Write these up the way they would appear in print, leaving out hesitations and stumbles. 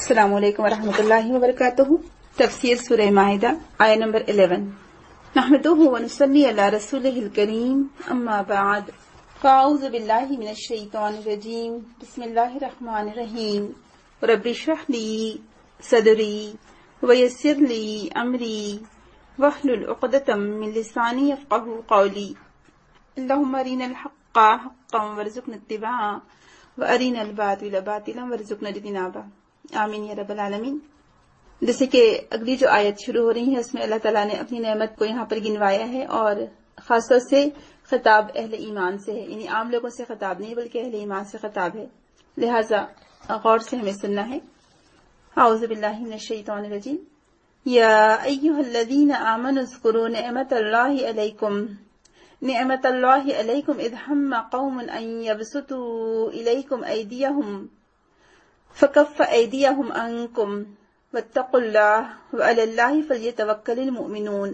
السلام علیکم ورحمۃ اللہ وبرکاتہ۔ تفسیر سورہ مائدہ آیہ نمبر 11۔ نحمدہ ونصلی علی رسولہ الکریم، اما بعد، فاعوذ باللہ من الشیطان الرجیم، بسم اللہ الرحمن الرحیم۔ رب اشرح لی صدری ویسر لی امری واحلل عقدۃ من لسانی یفقہوا قولی۔ اللہم ارنا الحق حقا وارزقنا اتباعہ وارنا الباطل باطلا وارزقنا اجتنابہ، آمین یا رب العالمین۔ جیسے کہ اگلی جو آیت شروع ہو رہی ہے اس میں اللہ تعالیٰ نے اپنی نعمت کو یہاں پر گنوایا ہے، اور خاص طور سے خطاب اہل ایمان سے ہے، یعنی عام لوگوں سے خطاب نہیں بلکہ اہل ایمان سے خطاب ہے، لہٰذا غور سے ہمیں سننا ہے۔ اعوذ باللہ من الشیطان الرجیم۔ یا ایہا الذین آمنوا اذکروا نعمت اللہ علیکم اذ ہم قوم ان یبسطوا الیکم ایدیہم فکف ایدیہم عنکم واتقوا اللہ وعلی اللہ فلیتوکل المؤمنون۔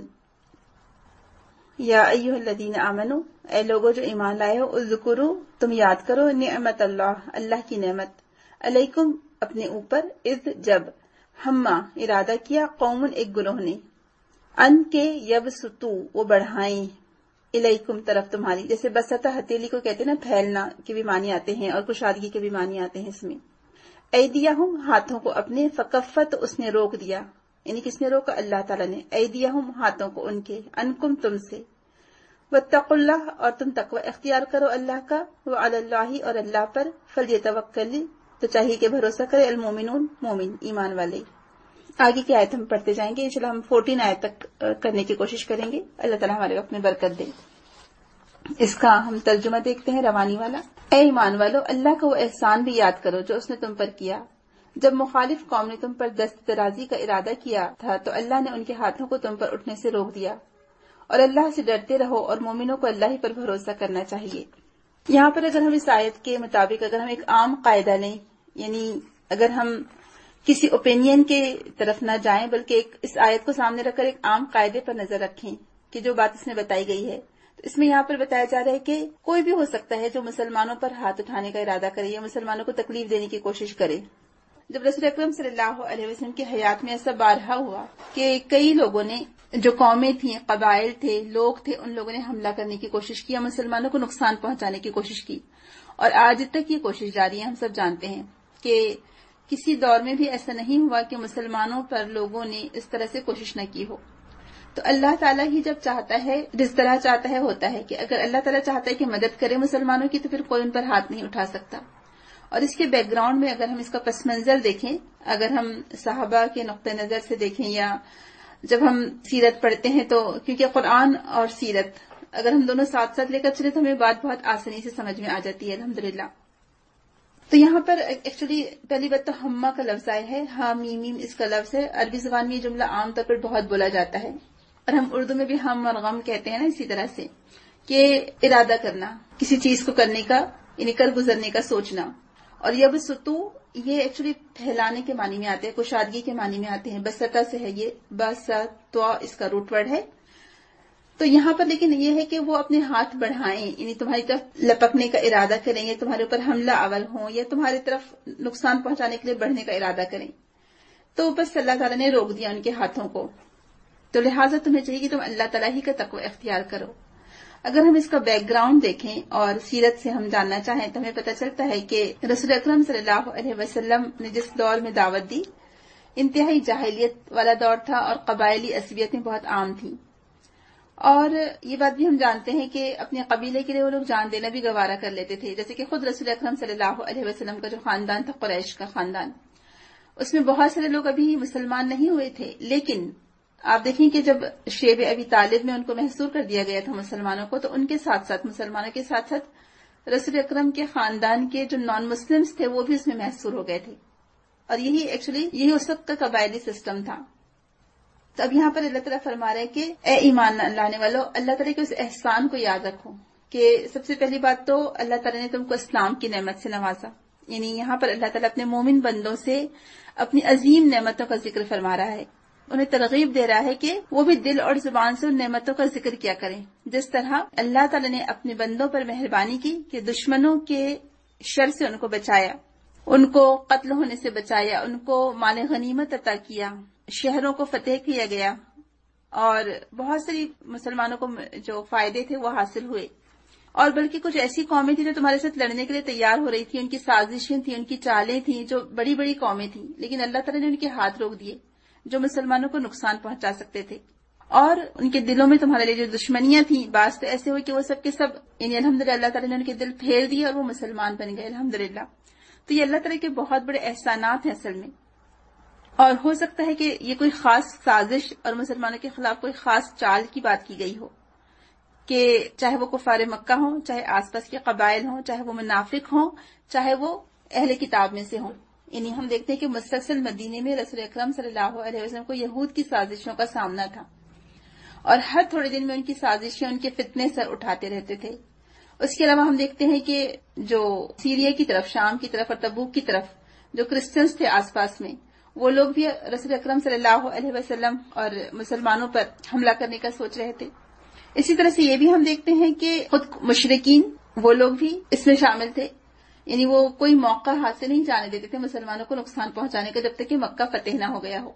یا ایھا الذین آمنوا، اے لوگو جو ایمان لائے ہو، اذکروا، تم یاد کرو، نعمت اللہ، اللہ کی نعمت، علیکم، اپنے اوپر، اذ، جب، ہما، ارادہ کیا، قوم، ایک گروہ نے، ان کے، یبسطوا، وہ بڑھائیں، الیکم، طرف تمہاری، جیسے بسطہ ہتھیلی کو کہتے ہیں نا، پھیلنا کے بھی معنی آتے ہیں اور کشادگی کے بھی معنی آتے ہیں اس میں۔ ایدیہم، ہاتھوں کو اپنے، فکفت، اس نے روک دیا، یعنی کس نے روکا؟ اللہ تعالیٰ نے، ایدیہم، ہاتھوں کو ان کے، انکم، تم سے، واتقوا اللہ، اور تم تقوی اختیار کرو اللہ کا، وعلی اللہ، اور اللہ پر، فلیتوکل، تو چاہیے کہ بھروسہ کرے، المومنون، مومن، ایمان والے۔ آگے کی آیت ہم پڑھتے جائیں گے، انشاءاللہ ہم 14 آیت تک کرنے کی کوشش کریں گے، اللہ تعالیٰ ہمارے وقت میں برکت دے۔ اس کا ہم ترجمہ دیکھتے ہیں، روانی والا۔ اے ایمان والو، اللہ کا وہ احسان بھی یاد کرو جو اس نے تم پر کیا، جب مخالف قوم نے تم پر دست درازی کا ارادہ کیا تھا تو اللہ نے ان کے ہاتھوں کو تم پر اٹھنے سے روک دیا، اور اللہ سے ڈرتے رہو، اور مومنوں کو اللہ ہی پر بھروسہ کرنا چاہیے۔ یہاں پر اگر ہم اس آیت کے مطابق اگر ہم ایک عام قاعدہ لیں، یعنی اگر ہم کسی اوپینین کے طرف نہ جائیں بلکہ اس آیت کو سامنے رکھ کر ایک عام قاعدے پر نظر رکھیں کہ جو بات اس میں بتائی گئی ہے، تو اس میں یہاں پر بتایا جا رہا ہے کہ کوئی بھی ہو سکتا ہے جو مسلمانوں پر ہاتھ اٹھانے کا ارادہ کرے یا مسلمانوں کو تکلیف دینے کی کوشش کرے۔ جب رسول اکرم صلی اللہ علیہ وسلم کی حیات میں ایسا بارہا ہوا کہ کئی لوگوں نے، جو قومیں تھیں، قبائل تھے، لوگ تھے، ان لوگوں نے حملہ کرنے کی کوشش کی، مسلمانوں کو نقصان پہنچانے کی کوشش کی، اور آج تک یہ کوشش جاری ہے۔ ہم سب جانتے ہیں کہ کسی دور میں بھی ایسا نہیں ہوا کہ مسلمانوں پر لوگوں نے اس طرح سے کوشش نہ کی ہو۔ تو اللہ تعالیٰ ہی جب چاہتا ہے، جس طرح چاہتا ہے ہوتا ہے، کہ اگر اللہ تعالیٰ چاہتا ہے کہ مدد کرے مسلمانوں کی تو پھر کوئی ان پر ہاتھ نہیں اٹھا سکتا۔ اور اس کے بیک گراؤنڈ میں اگر ہم اس کا پس منظر دیکھیں، اگر ہم صحابہ کے نقطہ نظر سے دیکھیں یا جب ہم سیرت پڑھتے ہیں، تو کیونکہ قرآن اور سیرت اگر ہم دونوں ساتھ ساتھ لے کر چلے تو ہمیں بات بہت آسانی سے سمجھ میں آ جاتی ہے، الحمدللہ۔ تو یہاں پر ایکچولی پہلی بات تو ہما کا لفظ آیا ہے، ہا میم میم اس کا لفظ ہے۔ عربی زبان میں یہ جملہ عام طور پر بہت بولا جاتا ہے، اور ہم اردو میں بھی ہم اور غم کہتے ہیں نا، اسی طرح سے کہ ارادہ کرنا، کسی چیز کو کرنے کا، یعنی کر گزرنے کا سوچنا۔ اور یبسطو، یہ ایکچولی پھیلانے کے معنی میں آتے ہیں، کشادگی کے معنی میں آتے ہیں، بسطہ سے ہے، یہ بسطوا اس کا روٹ ورڈ ہے۔ تو یہاں پر لیکن یہ ہے کہ وہ اپنے ہاتھ بڑھائیں، یعنی تمہاری طرف لپکنے کا ارادہ کریں، یا تمہارے اوپر حملہ آور ہوں، یا تمہاری طرف نقصان پہنچانے کے لیے بڑھنے کا ارادہ کریں، تو بس اللہ تعالیٰ نے روک دیا ان کے ہاتھوں کو۔ تو لہٰذا تمہیں چاہیے کہ تم اللہ تعالیٰ ہی کا تقوی اختیار کرو۔ اگر ہم اس کا بیک گراؤنڈ دیکھیں اور سیرت سے ہم جاننا چاہیں تو ہمیں پتہ چلتا ہے کہ رسول اکرم صلی اللہ علیہ وسلم نے جس دور میں دعوت دی، انتہائی جاہلیت والا دور تھا، اور قبائلی عصبیتیں بہت عام تھیں، اور یہ بات بھی ہم جانتے ہیں کہ اپنے قبیلے کے لیے وہ لوگ جان دینا بھی گوارا کر لیتے تھے، جیسے کہ خود رسول اکرم صلی اللہ علیہ وسلم کا جو خاندان تھا، قریش کا خاندان، اس میں بہت سارے لوگ ابھی مسلمان نہیں ہوئے تھے، لیکن آپ دیکھیں کہ جب شیب ابی طالب میں ان کو محصور کر دیا گیا تھا مسلمانوں کو، تو ان کے ساتھ ساتھ مسلمانوں کے ساتھ ساتھ رسول اکرم کے خاندان کے جو نان مسلمز تھے وہ بھی اس میں محصور ہو گئے تھے، اور یہی اس وقت کا قبائلی سسٹم تھا۔ تو اب یہاں پر اللہ تعالیٰ فرما رہے ہیں کہ اے ایمان لانے والو، اللہ تعالیٰ کے اس احسان کو یاد رکھو کہ سب سے پہلی بات تو اللہ تعالیٰ نے تم کو اسلام کی نعمت سے نوازا، یعنی یہاں پر اللہ تعالیٰ اپنے مومن بندوں سے اپنی عظیم نعمتوں کا ذکر فرما رہا ہے، انہیں ترغیب دے رہا ہے کہ وہ بھی دل اور زبان سے ان نعمتوں کا ذکر کیا کریں، جس طرح اللہ تعالیٰ نے اپنے بندوں پر مہربانی کی کہ دشمنوں کے شر سے ان کو بچایا، ان کو قتل ہونے سے بچایا، ان کو مال غنیمت عطا کیا، شہروں کو فتح کیا گیا، اور بہت ساری مسلمانوں کو جو فائدے تھے وہ حاصل ہوئے. اور بلکہ کچھ ایسی قومیں تھیں جو تمہارے ساتھ لڑنے کے لیے تیار ہو رہی تھیں، ان کی سازشیں تھیں، ان کی چالیں تھیں، جو بڑی بڑی قومیں تھیں، لیکن اللہ تعالیٰ نے ان کے ہاتھ روک دیے جو مسلمانوں کو نقصان پہنچا سکتے تھے. اور ان کے دلوں میں تمہارے لیے جو دشمنیاں تھیں، بعض تو ایسے ہوئے کہ وہ سب کے سب یعنی الحمدللہ اللہ تعالیٰ نے ان کے دل پھیر دیے اور وہ مسلمان بن گئے الحمدللہ. تو یہ اللہ تعالیٰ کے بہت بڑے احسانات ہیں اصل میں. اور ہو سکتا ہے کہ یہ کوئی خاص سازش اور مسلمانوں کے خلاف کوئی خاص چال کی بات کی گئی ہو، کہ چاہے وہ کفار مکہ ہوں، چاہے آس پاس کے قبائل ہوں، چاہے وہ منافق ہوں، چاہے وہ اہل کتاب میں سے ہوں. یعنی ہم دیکھتے ہیں کہ مسلسل مدینے میں رسول اکرم صلی اللہ علیہ وسلم کو یہود کی سازشوں کا سامنا تھا، اور ہر تھوڑے دن میں ان کی سازشیں، ان کے فتنے سر اٹھاتے رہتے تھے. اس کے علاوہ ہم دیکھتے ہیں کہ جو سیریا کی طرف، شام کی طرف اور تبوک کی طرف جو کرسچنز تھے آس پاس میں، وہ لوگ بھی رسول اکرم صلی اللہ علیہ وسلم اور مسلمانوں پر حملہ کرنے کا سوچ رہے تھے. اسی طرح سے یہ بھی ہم دیکھتے ہیں کہ خود مشرکین وہ لوگ بھی اس میں شامل تھے، یعنی وہ کوئی موقع ہاتھ سے نہیں جانے دیتے تھے مسلمانوں کو نقصان پہنچانے کا جب تک کہ مکہ فتح نہ ہو گیا ہو.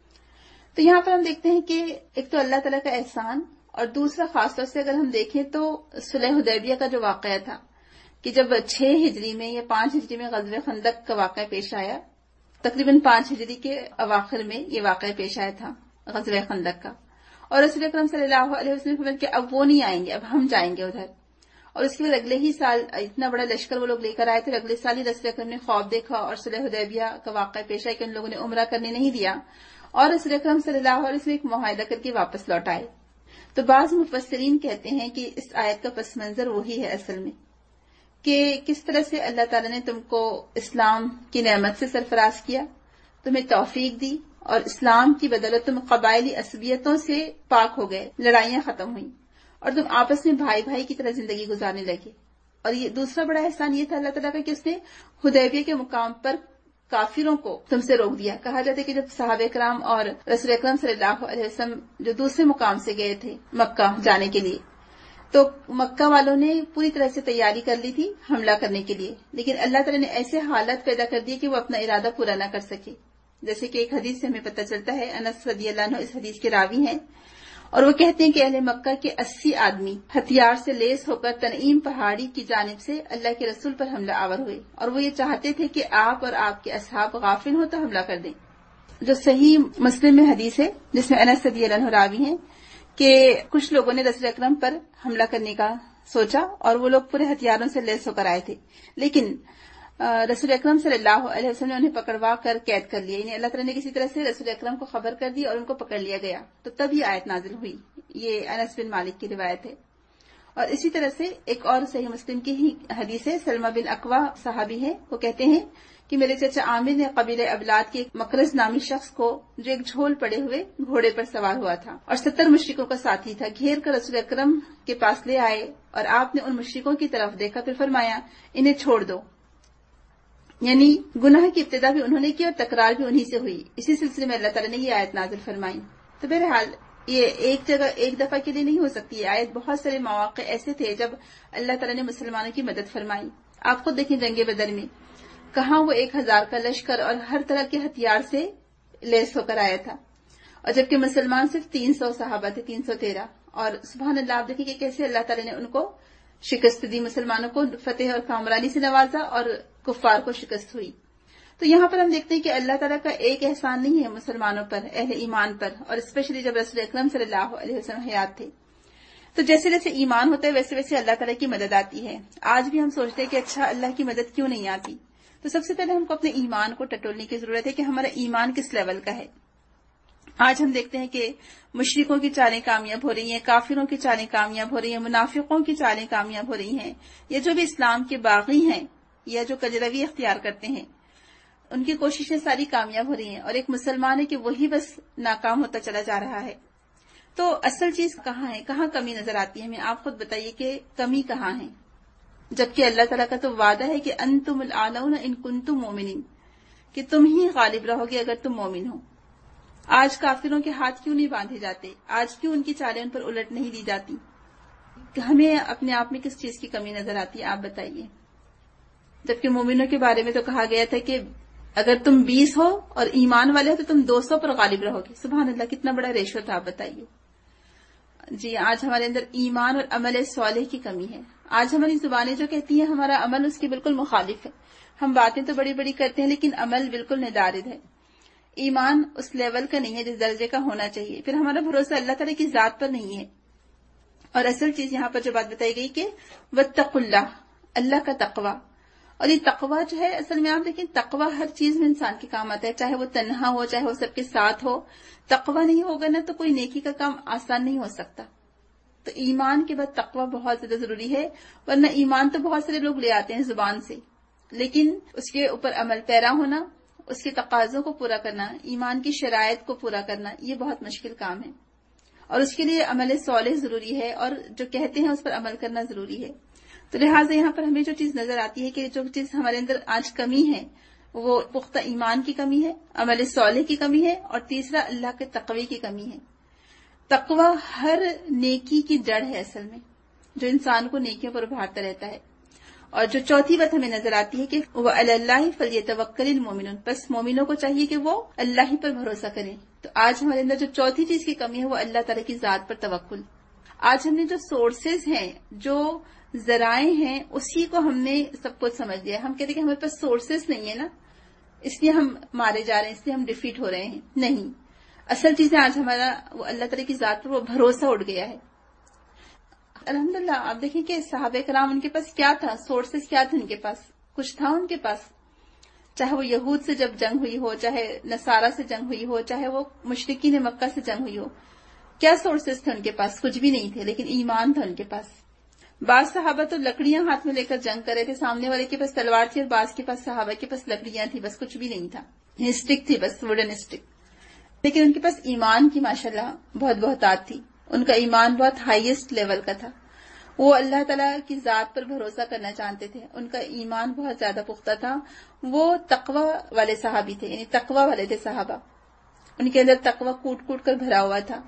تو یہاں پر ہم دیکھتے ہیں کہ ایک تو اللہ تعالیٰ کا احسان، اور دوسرا خاص طور سے اگر ہم دیکھیں تو صلح حدیبیہ کا جو واقعہ تھا کہ جب 6 ہجری میں یا 5 ہجری میں غزوہ خندق کا واقعہ پیش آیا، تقریباً 5 ہجری کے اواخر میں یہ واقعہ پیش آیا تھا غزوہ خندق کا. اور رسول اکرم صلی اللہ علیہ وسلم نے کہ اب وہ نہیں آئیں گے، اب ہم جائیں گے ادھر. اور اس کے بعد اگلے ہی سال اتنا بڑا لشکر وہ لوگ لے کر آئے تھے، اگلے سال ہی رسول اکرم نے خواب دیکھا اور صلح حدیبیہ کا واقعہ پیش آیا کہ ان لوگوں نے عمرہ کرنے نہیں دیا، اور رسول اکرم صلی اللہ علیہ وسلم ایک معاہدہ کر کے واپس لوٹ آئے. تو بعض مفسرین کہتے ہیں کہ اس آیت کا پس منظر وہی ہے اصل میں، کہ کس طرح سے اللہ تعالیٰ نے تم کو اسلام کی نعمت سے سرفراز کیا، تمہیں توفیق دی، اور اسلام کی بدولت تم قبائلی عصبیتوں سے پاک ہو گئے، لڑائیاں ختم ہوئیں، اور تم آپس میں بھائی بھائی کی طرح زندگی گزارنے لگے. اور یہ دوسرا بڑا احسان یہ تھا اللہ تعالیٰ کا کہ اس نے حدیبیہ کے مقام پر کافروں کو تم سے روک دیا. کہا جاتا ہے کہ جب صحابہ کرام اور رسول اکرم صلی اللہ علیہ وسلم جو دوسرے مقام سے گئے تھے مکہ جانے کے لیے، تو مکہ والوں نے پوری طرح سے تیاری کر لی تھی حملہ کرنے کے لیے، لیکن اللہ تعالیٰ نے ایسے حالت پیدا کر دی کہ وہ اپنا ارادہ پورا نہ کر سکے. جیسے کہ ایک حدیث سے ہمیں پتہ چلتا ہے، انس رضی اللہ عنہ اس حدیث کے راوی ہیں، اور وہ کہتے ہیں کہ اہل مکہ کے 80 آدمی ہتھیار سے لیس ہو کر تنعیم پہاڑی کی جانب سے اللہ کے رسول پر حملہ آور ہوئے، اور وہ یہ چاہتے تھے کہ آپ اور آپ کے اصحاب غافل ہو تو حملہ کر دیں. جو صحیح مسلم میں حدیث ہے جس میں انس رضی اللہ عنہ راوی ہیں کہ کچھ لوگوں نے رسول اکرم پر حملہ کرنے کا سوچا، اور وہ لوگ پورے ہتھیاروں سے لیس ہو کر آئے تھے، لیکن رسول اکرم صلی اللہ علیہ وسلم نے انہیں پکڑوا کر قید کر لیا. یعنی اللہ تعالیٰ نے کسی طرح سے رسول اکرم کو خبر کر دی اور ان کو پکڑ لیا گیا، تو تب یہ آیت نازل ہوئی. یہ انس بن مالک کی روایت ہے. اور اسی طرح سے ایک اور صحیح مسلم کی ہی حدیث ہے، سلمہ بن اکوا صحابی ہے، وہ کہتے ہیں کہ میرے چچا عامر نے قبیلہ ابلاد کے ایک مقرز نامی شخص کو، جو ایک جھول پڑے ہوئے گھوڑے پر سوار ہوا تھا اور 70 مشرکوں کا ساتھی تھا، گھیر کر رسول اکرم کے پاس لے آئے، اور آپ نے ان مشرکوں کی طرف دیکھا، پھر فرمایا انہیں چھوڑ دو. یعنی گناہ کی ابتدا بھی انہوں نے کی اور تکرار بھی انہی سے ہوئی. اسی سلسلے میں اللہ تعالیٰ نے یہ آیت نازل فرمائی. تو بہرحال یہ ایک جگہ ایک دفعہ کے لیے نہیں ہو سکتی یہ آیت، بہت سارے مواقع ایسے تھے جب اللہ تعالیٰ نے مسلمانوں کی مدد فرمائی. آپ خود دیکھیں جنگ بدر میں کہاں وہ 1000 کا لشکر اور ہر طرح کے ہتھیار سے لیس ہو کر آیا تھا، اور جبکہ مسلمان صرف 300 صحابہ تھے، 313. اور سبحان اللہ، آپ دیکھیں کہ کیسے اللہ تعالیٰ نے ان کو شکست دی، مسلمانوں کو فتح اور کامرانی سے نوازا اور کفار کو شکست ہوئی. تو یہاں پر ہم دیکھتے ہیں کہ اللہ تعالیٰ کا ایک احسان نہیں ہے مسلمانوں پر، اہل ایمان پر، اور اسپیشلی جب رسول اکرم صلی اللہ علیہ وسلم حیات تھے. تو جیسے جیسے ایمان ہوتا ہے ویسے ویسے اللہ تعالیٰ کی مدد آتی ہے. آج بھی ہم سوچتے ہیں کہ اچھا اللہ کی مدد کیوں نہیں آتی. تو سب سے پہلے ہم کو اپنے ایمان کو ٹٹولنے کی ضرورت ہے کہ ہمارا ایمان کس لیول کا ہے. آج ہم دیکھتے ہیں کہ مشرکوں کی چالیں کامیاب ہو رہی ہیں، کافروں کی چالیں کامیاب ہو رہی ہیں، منافقوں کی چالیں کامیاب ہو رہی ہیں، یا جو بھی اسلام کے باغی ہیں یا جو کجروی اختیار کرتے ہیں ان کی کوششیں ساری کامیاب ہو رہی ہیں، اور ایک مسلمان ہے کہ وہی بس ناکام ہوتا چلا جا رہا ہے. تو اصل چیز کہاں ہے، کہاں کمی نظر آتی ہے ہمیں؟ آپ خود بتائیے کہ کمی کہاں ہے، جبکہ اللہ تعالیٰ کا تو وعدہ ہے کہ انتم الاعلون ان کنتم مؤمنین، کہ تم ہی غالب رہو گے اگر تم مومن ہو. آج کافروں کے ہاتھ کیوں نہیں باندھے جاتے؟ آج کیوں ان کی چالیں ان پر الٹ نہیں دی جاتی؟ ہمیں اپنے آپ میں کس چیز کی کمی نظر آتی ہے؟ آپ بتائیے. جبکہ مومنوں کے بارے میں تو کہا گیا تھا کہ اگر تم 20 ہو اور ایمان والے ہو تو تم 200 پر غالب رہو گے. سبحان اللہ، کتنا بڑا ریشو تھا، آپ بتائیے. جی، آج ہمارے اندر ایمان اور عمل صالح کی کمی ہے. آج ہماری زبانیں جو کہتی ہیں ہمارا عمل اس کے بالکل مخالف ہے. ہم باتیں تو بڑی بڑی کرتے ہیں لیکن عمل بالکل ندارد ہے. ایمان اس لیول کا نہیں ہے جس درجے کا ہونا چاہیے. پھر ہمارا بھروسہ اللہ تعالیٰ کی ذات پر نہیں ہے. اور اصل چیز یہاں پر جو بات بتائی گئی کہ واتقوا اللہ، اللہ کا تقوی. اور یہ تقوی جو ہے اصل میں آپ دیکھیں تقوی ہر چیز میں انسان کے کام آتا ہے، چاہے وہ تنہا ہو چاہے وہ سب کے ساتھ ہو. تقوی نہیں ہوگا نا تو کوئی نیکی کا کام آسان نہیں ہو سکتا. تو ایمان کے بعد تقوی بہت زیادہ ضروری ہے. ورنہ ایمان تو بہت سارے لوگ لے آتے ہیں زبان سے، لیکن اس کے اوپر عمل پیرا ہونا، اس کے تقاضوں کو پورا کرنا، ایمان کی شرائط کو پورا کرنا، یہ بہت مشکل کام ہے. اور اس کے لیے عمل صالح ضروری ہے اور جو کہتے ہیں اس پر عمل کرنا ضروری ہے. تو لہٰذا یہاں پر ہمیں جو چیز نظر آتی ہے کہ جو چیز ہمارے اندر آج کمی ہے وہ پختہ ایمان کی کمی ہے، عمل صالح کی کمی ہے، اور تیسرا اللہ کے تقوی کی کمی ہے. تقوی ہر نیکی کی جڑ ہے اصل میں، جو انسان کو نیکیوں پر ابھارتا رہتا ہے. اور جو چوتھی بات ہمیں نظر آتی ہے کہ وہ اللہ فلیتوکل المؤمنون، بس مومنوں کو چاہیے کہ وہ اللہ ہی پر بھروسہ کریں. تو آج ہمارے اندر جو چوتھی چیز کی کمی ہے وہ اللہ تعالیٰ کی ذات پر توکل. آج ہم نے جو سورسز ہیں، جو ذرائع ہیں، اسی کو ہم نے سب کچھ سمجھ لیا. ہم کہتے ہیں کہ ہمارے پاس سورسز نہیں ہے نا، اس لیے ہم مارے جا رہے ہیں، اس لیے ہم ڈیفیٹ ہو رہے ہیں. نہیں، اصل چیزیں آج ہمارا وہ اللہ تعالیٰ کی ذات پر وہ بھروسہ اٹھ گیا ہے. الحمدللہ آپ دیکھیں کہ صحابہ کرام ان کے پاس کیا تھا، سورسز کیا تھے ان کے پاس، کچھ تھا ان کے پاس. چاہے وہ یہود سے جب جنگ ہوئی ہو، چاہے نصارہ سے جنگ ہوئی ہو، چاہے وہ مشرکین مکہ سے جنگ ہوئی ہو، کیا سورسز تھے ان کے پاس؟ کچھ بھی نہیں تھے، لیکن ایمان تھا ان کے پاس. بعض صحابہ تو لکڑیاں ہاتھ میں لے کر جنگ کر رہے تھے، سامنے والے کے پاس تلوار تھی اور بعض کے پاس صحابہ کے پاس لکڑیاں تھی، بس کچھ بھی نہیں تھا، اسٹک تھی، بس ووڈن اسٹک. لیکن ان کے پاس ایمان کی ماشاءاللہ بہت بہتات تھی. ان کا ایمان بہت ہائیسٹ لیول کا تھا. وہ اللہ تعالیٰ کی ذات پر بھروسہ کرنا چاہتے تھے. ان کا ایمان بہت زیادہ پختہ تھا. وہ تقوی والے صحابی تھے، یعنی تقوی والے تھے صحابہ. ان کے اندر تقوی کوٹ کوٹ کر بھرا ہوا تھا.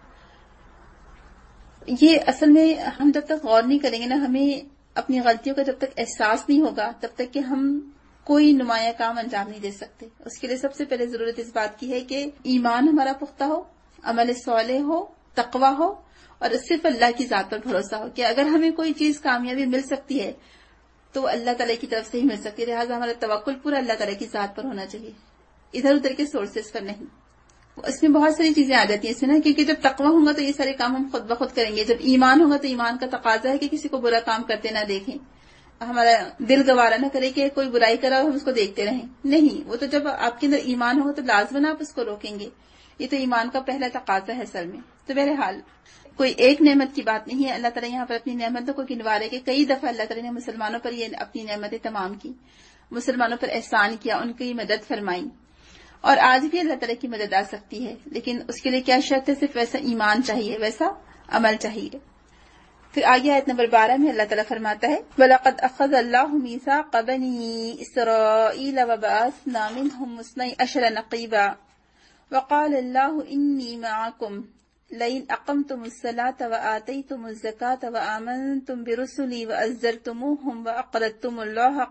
یہ اصل میں ہم جب تک غور نہیں کریں گے نا، ہمیں اپنی غلطیوں کا جب تک احساس نہیں ہوگا تب تک کہ ہم کوئی نمایاں کام انجام نہیں دے سکتے. اس کے لیے سب سے پہلے ضرورت اس بات کی ہے کہ ایمان ہمارا پختہ ہو، عمل صالح ہو، تقوی ہو، اور صرف اللہ کی ذات پر بھروسہ ہو کہ اگر ہمیں کوئی چیز کامیابی مل سکتی ہے تو اللہ تعالیٰ کی طرف سے ہی مل سکتی ہے. لہٰذا ہمارا توکل پورا اللہ تعالیٰ کی ذات پر ہونا چاہیے، ادھر ادھر کے سورسز پر نہیں. اس میں بہت ساری چیزیں آ جاتی ہیں اس میں نا، کیونکہ جب تقوی ہوگا تو یہ سارے کام ہم خود بخود کریں گے. جب ایمان ہوگا تو ایمان کا تقاضا ہے کہ کسی کو برا کام کرتے نہ دیکھیں، ہمارا دل گوارا نہ کرے کہ کوئی برائی کرا اور ہم اس کو دیکھتے رہیں. نہیں، وہ تو جب آپ کے اندر ایمان ہوگا تو لازماً آپ اس کو روکیں گے. یہ تو ایمان کا پہلا تقاضا ہے اصل میں. تو بہرحال کوئی ایک نعمت کی بات نہیں ہے. اللہ تعالیٰ یہاں پر اپنی نعمتوں کو گنوا رہے کہ کئی دفعہ اللہ تعالیٰ نے مسلمانوں پر یہ اپنی نعمتیں تمام کی، مسلمانوں پر احسان کیا، ان کی مدد فرمائی. اور آج بھی اللہ تعالیٰ کی مدد آ سکتی ہے، لیکن اس کے لیے کیا شرط ہے؟ صرف ویسا ایمان چاہیے، ویسا عمل چاہیے. پھر آگے آیت نمبر 12 میں اللہ تعالیٰ فرماتا ہے وَلَقَدْ أَخَذَ اللَّهُ مِيثَاقَ بَنِي إِسْرَائِيلَ وَبَعَثْنَا مِنْهُمْ 12 نَقِيبًا وَقَالَ اللَّهُ إِنِّي مَعَكُمْ لَئِنْ أَقَمْتُمُ الصَّلَاةَ وَآتَيْتُمُ الزَّكَاةَ وَآمَنْتُمْ بِرُسُلِي وَأَزَّرْتُمُوهُمْ وَأَقْرَضْتُمُ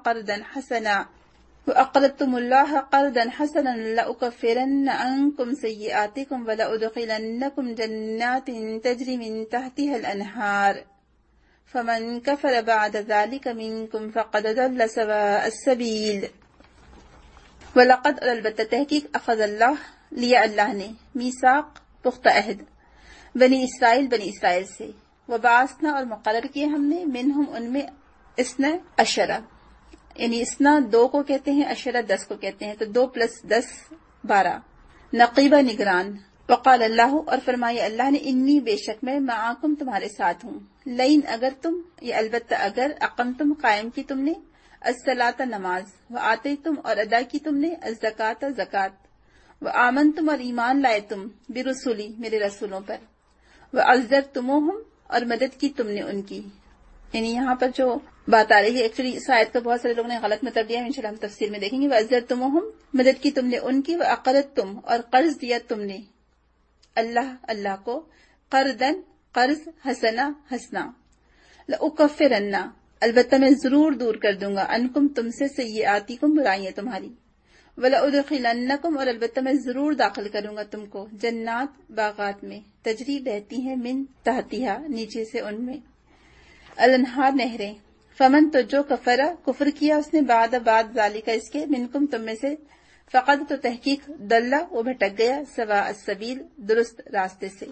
اللَّهَ قَرْضًا حَسَنًا لَأُكَفِّرَنَّ عَنْكُمْ سَيِّئَاتِكُمْ وَلَأُدْخِلَنَّكُمْ جَنَّاتٍ تَجْرِي مِنْ تَحْتِهَا الْأَنْهَارُ فَمَنْ كَفَرَ بَعْدَ ذَلِكَ مِنْكُمْ فَقَدْ ضَلَّ سَوَاءَ السَّبِيلِ. وَلَقَدْ البتہ تحقیق اخذ اللہ لیا اللہ نے، میثاق پختہ عہد، بنی اسرائیل سے، وبعثنا اور مقرر کیے ہم نے، منہم ان میں، 12، یعنی 2 کو کہتے ہیں، 10 کو کہتے ہیں، تو 2 + 10 12، نقیبہ نگران. وقال اللہ اور فرمایا اللہ نے، انی بے شک میں، معاکم تمہارے ساتھ ہوں، لئن اگر تم، یہ البتہ اگر، اقمتم قائم کی تم نے، الصلاۃ نماز، وآتیتم اور ادا کی تم نے، الزکاۃ زکات، وآمنتم اور ایمان لائے تم، برسولی میرے رسولوں پر، وعزرتموہم اور مدد کی تم نے ان کی. یعنی یہاں پر جو بات آ رہی ہے، ایکچولی اس آیت کو بہت سارے لوگوں نے غلط مطلب دیا ہے، انشاءاللہ ہم تفسیر میں دیکھیں گے. وعزرتموہم مدد کی تم نے ان کی، وأقرضتم اور قرض دیا تم نے اللہ کو، قرضاً قرض، حسنا ہنسنا، لأکفرن البتہ میں ضرور دور کر دوں گا انکم تم سے سیئاتکم برائیاں تمہاری، وَلَأُدْخِلَنَّكُمْ اور البتہ میں ضرور داخل کروں گا تم کو جنات باغات میں، تجری بہتی ہیں من تحتہا نیچے سے ان میں، الانہار نہریں، فمن تو جو کفر کیا اس نے بعد ذالک اس کے، منکم تم میں سے، فقد تو تحقیق دلہ وہ بھٹک گیا، سواء السبیل درست راستے سے۔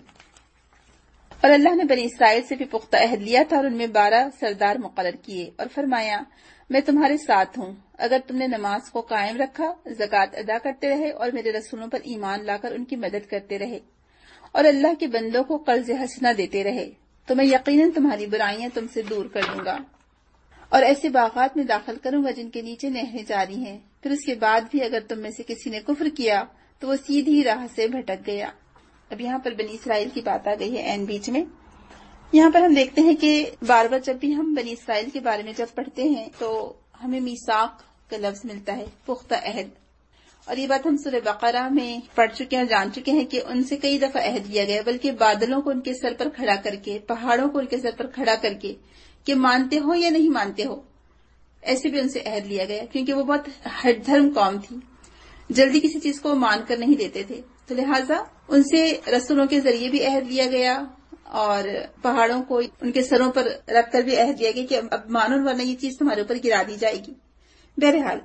اور اللہ نے بنی اسرائیل سے بھی پختہ عہد لیا تھا اور ان میں 12 سردار مقرر کیے، اور فرمایا میں تمہارے ساتھ ہوں اگر تم نے نماز کو قائم رکھا، زکوٰۃ ادا کرتے رہے اور میرے رسولوں پر ایمان لا کر ان کی مدد کرتے رہے اور اللہ کے بندوں کو قرض حسنہ دیتے رہے، تو میں یقیناً تمہاری برائیاں تم سے دور کر دوں گا اور ایسے باغات میں داخل کروں گا جن کے نیچے نہریں جاری ہیں، پھر اس کے بعد بھی اگر تم میں سے کسی نے کفر کیا تو وہ سیدھی راہ سے بھٹک گیا۔ اب یہاں پر بنی اسرائیل کی بات آ گئی ہے عین بیچ میں۔ یہاں پر ہم دیکھتے ہیں کہ بار بار جب بھی ہم بنی اسرائیل کے بارے میں جب پڑھتے ہیں تو ہمیں میثاق کا لفظ ملتا ہے، پختہ عہد، اور یہ بات ہم سورہ بقرہ میں پڑھ چکے ہیں اور جان چکے ہیں کہ ان سے کئی دفعہ عہد لیا گیا، بلکہ بادلوں کو ان کے سر پر کھڑا کر کے، پہاڑوں کو ان کے سر پر کھڑا کر کے کہ مانتے ہو یا نہیں مانتے ہو، ایسے بھی ان سے عہد لیا گیا، کیونکہ وہ بہت ہٹ دھرم قوم تھی، جلدی کسی چیز کو مان کر نہیں دیتے تھے، تو لہٰذا ان سے رسولوں کے ذریعے بھی عہد لیا گیا اور پہاڑوں کو ان کے سروں پر رکھ کر بھی عہد لیا گیا کہ اب مانو ورنہ یہ چیز تمہارے اوپر گرا دی جائے گی۔ بہرحال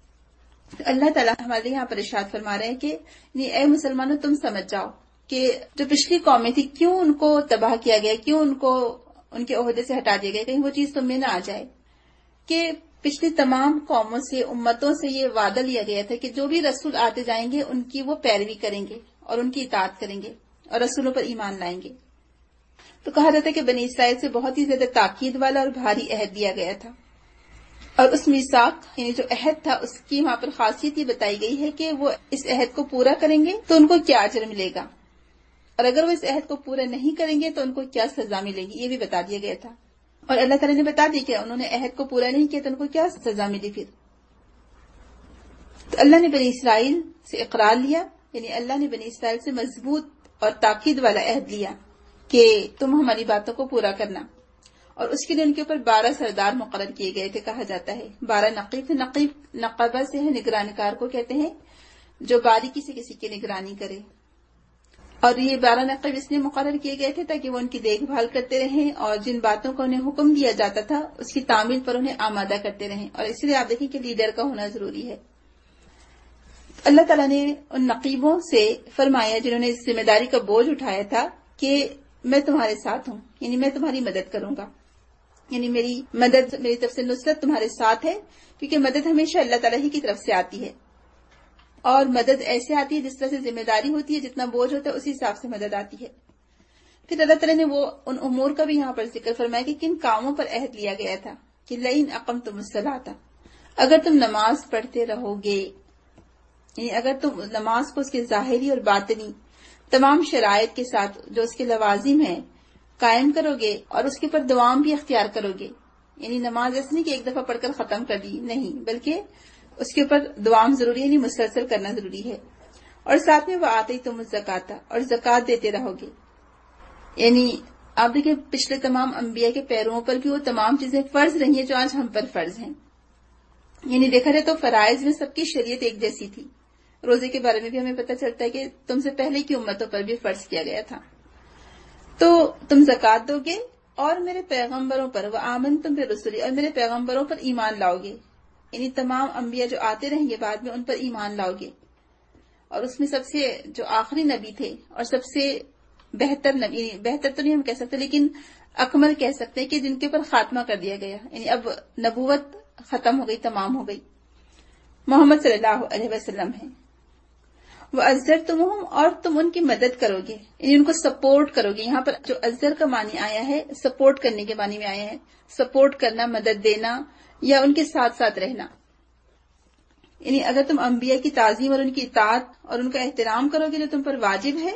اللہ تعالیٰ ہمارے یہاں پر ارشاد فرما رہے ہیں کہ اے مسلمانوں تم سمجھ جاؤ کہ جو پچھلی قومیں تھی کیوں ان کو تباہ کیا گیا، کیوں ان کو ان کے عہدے سے ہٹا دیا گیا، کہیں وہ چیز تم میں نہ آ جائے کہ پچھلی تمام قوموں سے، امتوں سے یہ وعدہ لیا گیا تھا کہ جو بھی رسول آتے جائیں گے ان کی وہ پیروی کریں گے اور ان کی اطاعت کریں گے اور رسولوں پر ایمان لائیں گے۔ تو کہا جاتا ہے کہ بنی اسرائیل سے بہت ہی زیادہ تاکید والا اور بھاری عہد دیا گیا تھا، اور اس میثاق یعنی جو عہد تھا اس کی وہاں پر خاصیت یہ بتائی گئی ہے کہ وہ اس عہد کو پورا کریں گے تو ان کو کیا اجر ملے گا، اور اگر وہ اس عہد کو پورا نہیں کریں گے تو ان کو کیا سزا ملے گی، یہ بھی بتا دیا گیا تھا۔ اور اللہ تعالیٰ نے بتا دی کہ انہوں نے عہد کو پورا نہیں کیا تو ان کو کیا سزا ملی۔ پھر تو اللہ نے بنی اسرائیل سے اقرار لیا، یعنی اللہ نے بنی اسرائیل سے مضبوط اور تاکید والا عہد لیا کہ تم ہماری باتوں کو پورا کرنا، اور اس کے لیے ان کے اوپر 12 سردار مقرر کیے گئے تھے، کہا جاتا ہے 12 نقیب تھے۔ نقیب نقبہ سے ہے، نگرانکار کو کہتے ہیں جو باریکی سے کسی کی نگرانی کرے، اور یہ 12 نقیب اس لیے مقرر کیے گئے تھے تاکہ وہ ان کی دیکھ بھال کرتے رہیں اور جن باتوں کا انہیں حکم دیا جاتا تھا اس کی تعمیل پر انہیں آمادہ کرتے رہیں، اور اسی لیے آپ دیکھیں کہ لیڈر کا ہونا ضروری ہے۔ اللہ تعالیٰ نے ان نقیبوں سے فرمایا جنہوں نے اس ذمہ داری کا بوجھ اٹھایا تھا کہ میں تمہارے ساتھ ہوں، یعنی میں تمہاری مدد کروں گا، یعنی میری مدد، میری طرف سے نصرت تمہارے ساتھ ہے، کیونکہ مدد ہمیشہ اللہ تعالیٰ ہی کی طرف سے آتی ہے، اور مدد ایسے آتی ہے جس طرح سے ذمہ داری ہوتی ہے، جتنا بوجھ ہوتا ہے اسی حساب سے مدد آتی ہے۔ پھر اللہ تعالیٰ نے وہ ان امور کا بھی یہاں پر ذکر فرمایا کہ کن کاموں پر عہد لیا گیا تھا کہ لئن اقمتم الصلاۃ، اگر تم نماز پڑھتے رہو گے، یعنی اگر تم نماز کو اس کے ظاہری اور باطنی تمام شرائط کے ساتھ جو اس کے لوازم ہیں قائم کرو گے اور اس کے پر دوام بھی اختیار کرو گے، یعنی نماز ایسے نہیں کہ ایک دفعہ پڑھ کر ختم کر دی، نہیں، بلکہ اس کے اوپر دوام ضروری ہے، یعنی مسلسل کرنا ضروری ہے، اور ساتھ میں وہ آتے تم الزکاۃ، اور زکوٰۃ دیتے رہو گے، یعنی آپ دیکھیں پچھلے تمام انبیاء کے پیرووں پر بھی وہ تمام چیزیں فرض رہی ہیں جو آج ہم پر فرض ہیں، یعنی دیکھا جائے تو فرائض میں سب کی شریعت ایک جیسی تھی۔ روزے کے بارے میں بھی ہمیں پتہ چلتا ہے کہ تم سے پہلے کی امتوں پر بھی فرض کیا گیا تھا، تو تم زکوٰۃ دو گے اور میرے پیغمبروں پر وآمنتم برسلی، اور میرے پیغمبروں پر ایمان لاؤ گے، یعنی تمام انبیاء جو آتے رہیں گے بعد میں ان پر ایمان لاؤ گے، اور اس میں سب سے جو آخری نبی تھے اور سب سے بہتر نبی، بہتر تو نہیں ہم کہہ سکتے لیکن اکمل کہہ سکتے ہیں کہ جن کے اوپر خاتمہ کر دیا گیا، یعنی اب نبوت ختم ہو گئی، تمام ہو گئی، محمد صلی اللہ علیہ وسلم ہے۔ وَأَزَّرْتُمُوهُمْ، اور تم ان کی مدد کرو گے، یعنی ان کو سپورٹ کرو گے۔ یہاں پر جو ازر کا معنی آیا ہے سپورٹ کرنے کے معنی میں آیا ہے، سپورٹ کرنا، مدد دینا یا ان کے ساتھ ساتھ رہنا، یعنی اگر تم انبیاء کی تعظیم اور ان کی اطاعت اور ان کا احترام کرو گے جو تم پر واجب ہے،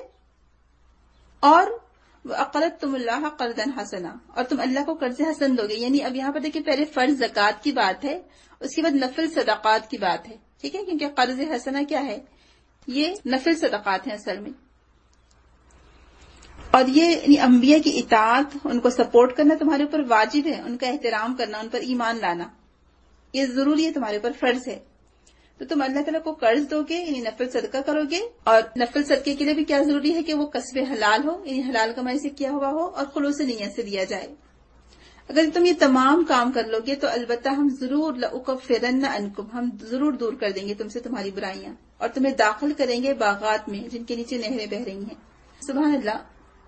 اور وَأَقْرَضْتُمُ اللَّهَ قَرْضًا حَسَنًا، اور تم اللہ کو قرض حسن دو گے، یعنی اب یہاں پر دیکھیں پہلے فرض زکوٰۃ کی بات ہے، اس کے بعد نفل صدقات کی بات ہے، ٹھیک ہے، کیونکہ قرض حسنہ کیا ہے، یہ نفل صدقات ہیں اصل میں، اور یہ انبیاء کی اطاعت، ان کو سپورٹ کرنا تمہارے اوپر واجب ہے، ان کا احترام کرنا، ان پر ایمان لانا یہ ضروری ہے، تمہارے اوپر فرض ہے. تو تم اللہ تعالیٰ کو قرض دو گے، یعنی نفل صدقہ کرو گے، اور نفل صدقے کے لیے بھی کیا ضروری ہے کہ وہ کسب حلال ہو، یعنی حلال کمائی سے کیا ہوا ہو اور خلوص نیت سے دیا جائے. اگر تم یہ تمام کام کر لو گے تو البتہ ہم ضرور لأکفرن عنکم، ہم ضرور دور کر دیں گے تم سے تمہاری برائیاں، اور تمہیں داخل کریں گے باغات میں جن کے نیچے نہریں بہ رہی ہیں. سبحان اللہ.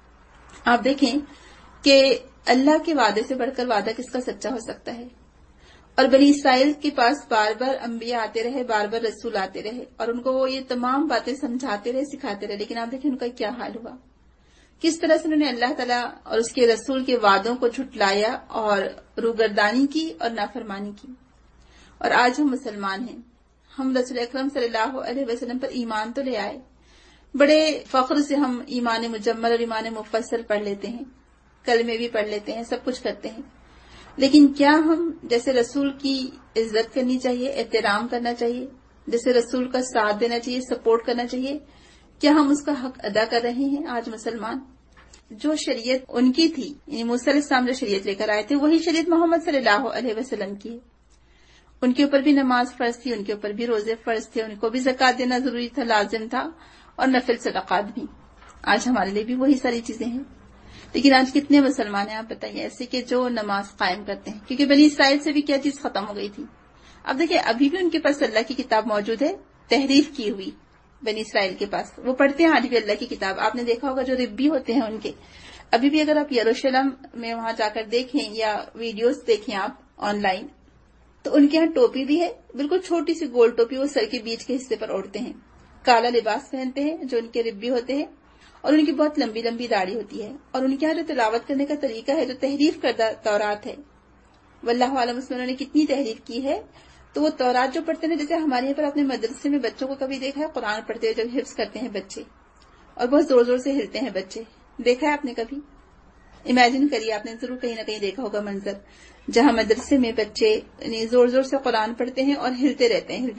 آپ دیکھیں کہ اللہ کے وعدے سے بڑھ کر وعدہ کس کا سچا ہو سکتا ہے. اور بنی اسرائیل کے پاس بار بار انبیاء آتے رہے، بار بار رسول آتے رہے، اور ان کو وہ یہ تمام باتیں سمجھاتے رہے، سکھاتے رہے، لیکن آپ دیکھیں ان کا کیا حال ہوا. کس طرح سے انہوں نے اللہ تعالیٰ اور اس کے رسول کے وعدوں کو جھٹلایا اور روگردانی کی اور نافرمانی کی. اور آج ہم مسلمان ہیں، ہم رسول اکرم صلی اللہ علیہ وسلم پر ایمان تو لے آئے، بڑے فخر سے ہم ایمان مجمل اور ایمان مفصل پڑھ لیتے ہیں، کلمے بھی پڑھ لیتے ہیں، سب کچھ کرتے ہیں، لیکن کیا ہم جیسے رسول کی عزت کرنی چاہیے، احترام کرنا چاہیے، جیسے رسول کا ساتھ دینا چاہیے، سپورٹ کرنا چاہیے، کیا ہم اس کا حق ادا کر رہے ہیں؟ آج مسلمان جو شریعت ان کی تھی، یعنی موسیٰ علیہ السلام جو شریعت لے کر آئے تھے، وہی شریعت محمد صلی اللہ علیہ وسلم کی ہے. ان کے اوپر بھی نماز فرض تھی، ان کے اوپر بھی روزے فرض تھے، ان کو بھی زکوٰۃ دینا ضروری تھا، لازم تھا، اور نفل صدقات بھی. آج ہمارے لیے بھی وہی ساری چیزیں ہیں، لیکن آج کتنے مسلمان ہیں آپ بتائیے ایسے کہ جو نماز قائم کرتے ہیں؟ کیونکہ بنی اسرائیل سے بھی کیا چیز ختم ہو گئی تھی. اب دیکھیں ابھی بھی ان کے پاس اللہ کی کتاب موجود ہے، تحریف کی ہوئی. بنی اسرائیل کے پاس وہ پڑھتے ہیں آج بھی اللہ کی کتاب. آپ نے دیکھا ہوگا جو ربی ہوتے ہیں ان کے، ابھی بھی اگر آپ یروشلم میں وہاں جا کر دیکھیں یا ویڈیوز دیکھیں آپ آن لائن، تو ان کے ہاں ٹوپی بھی ہے، بالکل چھوٹی سی گول ٹوپی، وہ سر کے بیچ کے حصے پر اوڑھتے ہیں، کالا لباس پہنتے ہیں جو ان کے ربی ہوتے ہیں، اور ان کی بہت لمبی لمبی داڑھی ہوتی ہے. اور ان کے یہاں جو تلاوت کرنے کا طریقہ ہے، جو تحریف کردہ تورات ہے، واللہ عالم اس میں انہوں نے کتنی تحریف کی ہے. تو وہ تورات جو پڑھتے ہیں، جیسے ہمارے یہاں پر اپنے مدرسے میں بچوں کو کبھی دیکھا ہے قرآن پڑھتے ہوئے جب حفظ کرتے ہیں بچے، اور بہت زور زور سے ہلتے ہیں بچے، دیکھا ہے آپ نے کبھی؟ امیجن کریے، آپ نے ضرور کہیں نہ کہیں دیکھا ہوگا منظر جہاں مدرسے میں بچے زور زور سے قرآن پڑھتے ہیں اور ہلتے رہتے ہیں.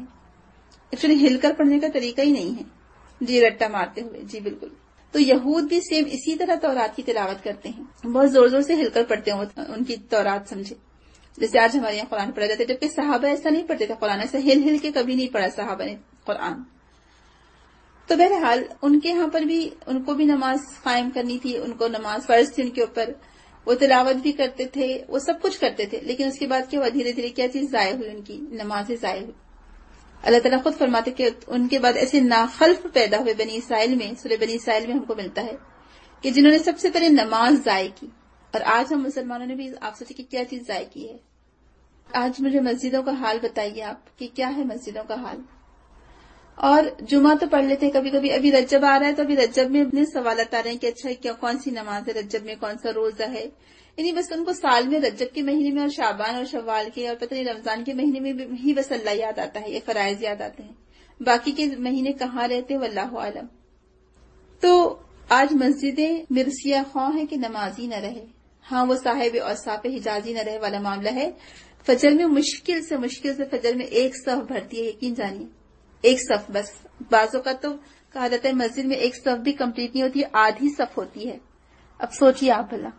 ایکچولی ہل کر پڑھنے کا طریقہ ہی نہیں ہے، جی رٹا مارتے ہوئے، جی بالکل. تو یہود بھی سیم اسی طرح تورات کی تلاوت کرتے ہیں، بہت زور زور سے ہل کر پڑھتے ہیں ان کی تورات، سمجھے جیسے آج ہمارے یہاں قرآن پڑھا جاتا ہے، جبکہ صحابہ ایسا نہیں پڑھتے تھے قرآن، ایسا ہل ہل کے کبھی نہیں پڑھا صحابہ نے قرآن. تو بہرحال ان کے یہاں پر بھی ان کو بھی نماز قائم کرنی تھی، ان کو نماز فرض تھی ان کے اوپر، وہ تلاوت بھی کرتے تھے، وہ سب کچھ کرتے تھے، لیکن اس کے بعد کیا ہوا؟ دھیرے دھیرے کیا چیز ضائع ہوئی؟ ان کی نمازیں ضائع ہوئی. اللہ تعالیٰ خود فرماتے کہ ان کے بعد ایسے ناخلف پیدا ہوئے بنی اسرائیل میں. سورہ بنی اسرائیل میں ہم کو ملتا ہے کہ جنہوں نے سب سے پہلے نماز ضائع کی. اور آج ہم مسلمانوں نے بھی، آپ سوچیں کہ کیا چیز ضائع کی ہے. آج مجھے مسجدوں کا حال بتائیے آپ کہ کیا ہے مسجدوں کا حال. اور جمعہ تو پڑھ لیتے ہیں کبھی کبھی، ابھی رجب آ رہا ہے تو ابھی رجب میں اتنے سوالات آ رہے ہیں کہ اچھا کیا کون سی نماز ہے رجب میں، کون سا روزہ ہے. یعنی بس ان کو سال میں رجب کے مہینے میں اور شعبان اور شوال کے اور پتہ نہیں رمضان کے مہینے میں ہی بس اللہ یاد آتا ہے، یہ فرائض یاد آتے ہیں، باقی کے مہینے کہاں رہتے ہیں واللہ عالم. تو آج مسجدیں مرثیہ خواہ ہیں کہ نمازی نہ رہے. ہاں وہ صاحب اوصاف حجازی نہ رہے والا معاملہ ہے. فجر میں مشکل سے فجر میں ایک صف بھرتی ہے، یقین جانیے ایک صف بس. بعضوں کا تو کہا جاتا ہے مسجد میں ایک صف بھی کمپلیٹ نہیں ہوتی، آدھی صف ہوتی ہے. اب سوچیے آپ بھلا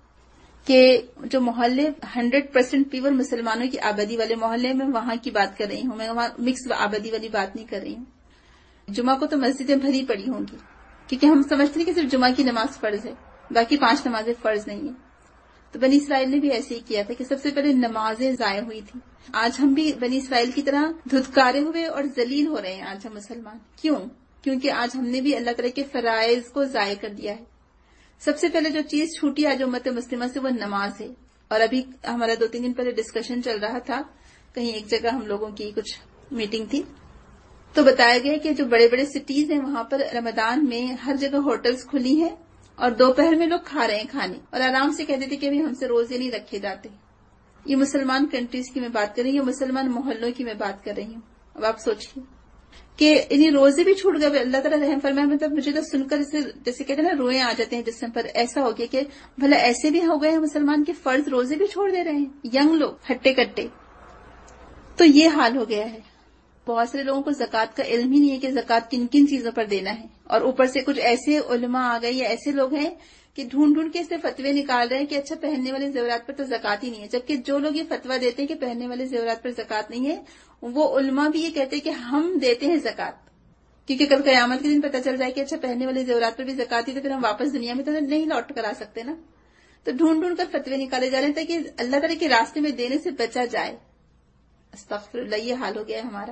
کہ جو محلے 100% پیور مسلمانوں کی آبادی والے محلے میں، وہاں کی بات کر رہی ہوں میں، وہاں مکس آبادی والی بات نہیں کر رہی ہوں. جمعہ کو تو مسجدیں بھری پڑی ہوں گی، کیونکہ ہم سمجھتے ہیں کہ صرف جمعہ کی نماز فرض ہے، باقی 5 نمازیں فرض نہیں ہیں. تو بنی اسرائیل نے بھی ایسے ہی کیا تھا کہ سب سے پہلے نمازیں ضائع ہوئی تھی. آج ہم بھی بنی اسرائیل کی طرح دھتکارے ہوئے اور ذلیل ہو رہے ہیں آج ہم مسلمان. کیوں؟ کیونکہ آج ہم نے بھی اللہ تعالیٰ کے فرائض کو ضائع کر دیا ہے. سب سے پہلے جو چیز چھوٹی آج امت مسلمہ سے وہ نماز ہے. اور ابھی ہمارا 2-3 دن پہلے ڈسکشن چل رہا تھا، کہیں ایک جگہ ہم لوگوں کی کچھ میٹنگ تھی، تو بتایا گیا کہ جو بڑے بڑے سٹیز ہیں وہاں پر رمضان میں ہر جگہ ہوٹلز کھلی ہیں اور دوپہر میں لوگ کھا رہے ہیں کھانے، اور آرام سے کہتے تھے کہ ابھی ہم سے روزے نہیں رکھے جاتے. یہ مسلمان کنٹریز کی میں بات کر رہی ہوں، مسلمان محلوں کی میں بات کر رہی ہوں. اب آپ سوچیے کہ انہیں روزے بھی چھوٹ گئے. اللہ تعالیٰ رحم فرمائے. مطلب مجھے تو سن کر جیسے کہتے ہیں نا روئیں آ جاتے ہیں جسم پر. ایسا ہو گیا کہ بھلا ایسے بھی ہو گئے ہیں مسلمان کے فرض روزے بھی چھوڑ دے رہے ہیں ینگ لوگ، ہٹے کٹے. تو یہ حال ہو گیا ہے. بہت سارے لوگوں کو زکوٰۃ کا علم ہی نہیں ہے کہ زکوٰۃ کن کن چیزوں پر دینا ہے، اور اوپر سے کچھ ایسے علماء آ گئے یا ایسے لوگ ہیں کہ ڈھونڈ ڈھونڈ کے اس سے فتوے نکال رہے ہیں کہ اچھا پہننے والے زیورات پر تو زکوٰۃ ہی نہیں ہے، جبکہ جو لوگ یہ فتویٰ دیتے ہیں کہ پہننے والے زیورات پر زکوٰۃ نہیں ہے، وہ علماء بھی یہ کہتے ہیں کہ ہم دیتے ہیں زکوٰۃ، کیونکہ کل قیامت کے دن پتہ چل جائے کہ اچھا پہننے والے زیورات پر بھی زکوٰۃ ہی، تو پھر ہم واپس دنیا میں تو نہیں لوٹ کر آ سکتے نا. تو ڈھونڈ ڈھونڈ کر فتوے نکالے جا رہے ہیں تاکہ اللہ تعالیٰ کے راستے میں دینے سے بچا جائے. استغفر اللہ، یہ حال ہو گیا ہے ہمارا.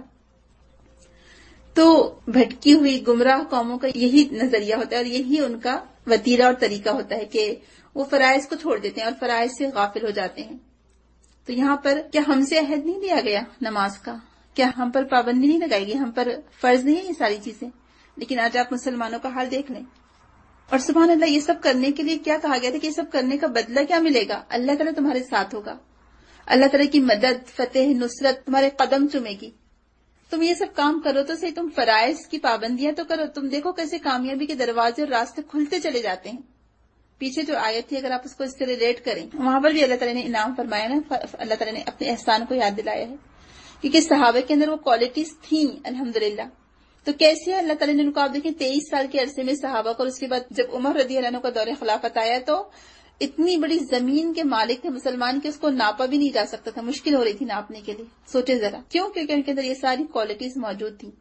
تو بھٹکی ہوئی گمراہ قوموں کا یہی نظریہ ہوتا ہے اور یہی ان کا وتیرہ اور طریقہ ہوتا ہے کہ وہ فرائض کو چھوڑ دیتے ہیں اور فرائض سے غافل ہو جاتے ہیں. تو یہاں پر کیا ہم سے عہد نہیں دیا گیا نماز کا؟ کیا ہم پر پابندی نہیں لگائی گئی؟ ہم پر فرض نہیں ہے یہ ساری چیزیں؟ لیکن آج آپ مسلمانوں کا حال دیکھ لیں. اور سبحان اللہ، یہ سب کرنے کے لیے کیا کہا گیا تھا کہ یہ سب کرنے کا بدلہ کیا ملے گا؟ اللہ تعالیٰ تمہارے ساتھ ہوگا، اللہ تعالیٰ کی مدد، فتح، نصرت تمہارے قدم چومے گی. تم یہ سب کام کرو تو صحیح، تم فرائض کی پابندیاں تو کرو. تم دیکھو کیسے کامیابی کے دروازے اور راستے کھلتے چلے جاتے ہیں. پیچھے جو آیت تھی اگر آپ اس کو اس سے ریلیٹ کریں، وہاں پر بھی اللہ تعالیٰ نے انعام فرمایا نا، اللہ تعالیٰ نے اپنے احسان کو یاد دلایا ہے، کیونکہ صحابہ کے اندر وہ کوالٹیز تھیں الحمدللہ. تو کیسے اللہ تعالیٰ نے ان کو، آپ دیکھیں 23 سال کے عرصے میں صحابہ کو، اور اس کے بعد جب عمر رضی اللہ عنہ کا دور خلافت آیا تو اتنی بڑی زمین کے مالک تھے مسلمان کے، اس کو ناپا بھی نہیں جا سکتا تھا، مشکل ہو رہی تھی ناپنے کے لیے. سوچے ذرا کیوں؟ کیونکہ ان کے اندر یہ ساری کوالٹیز موجود تھیں.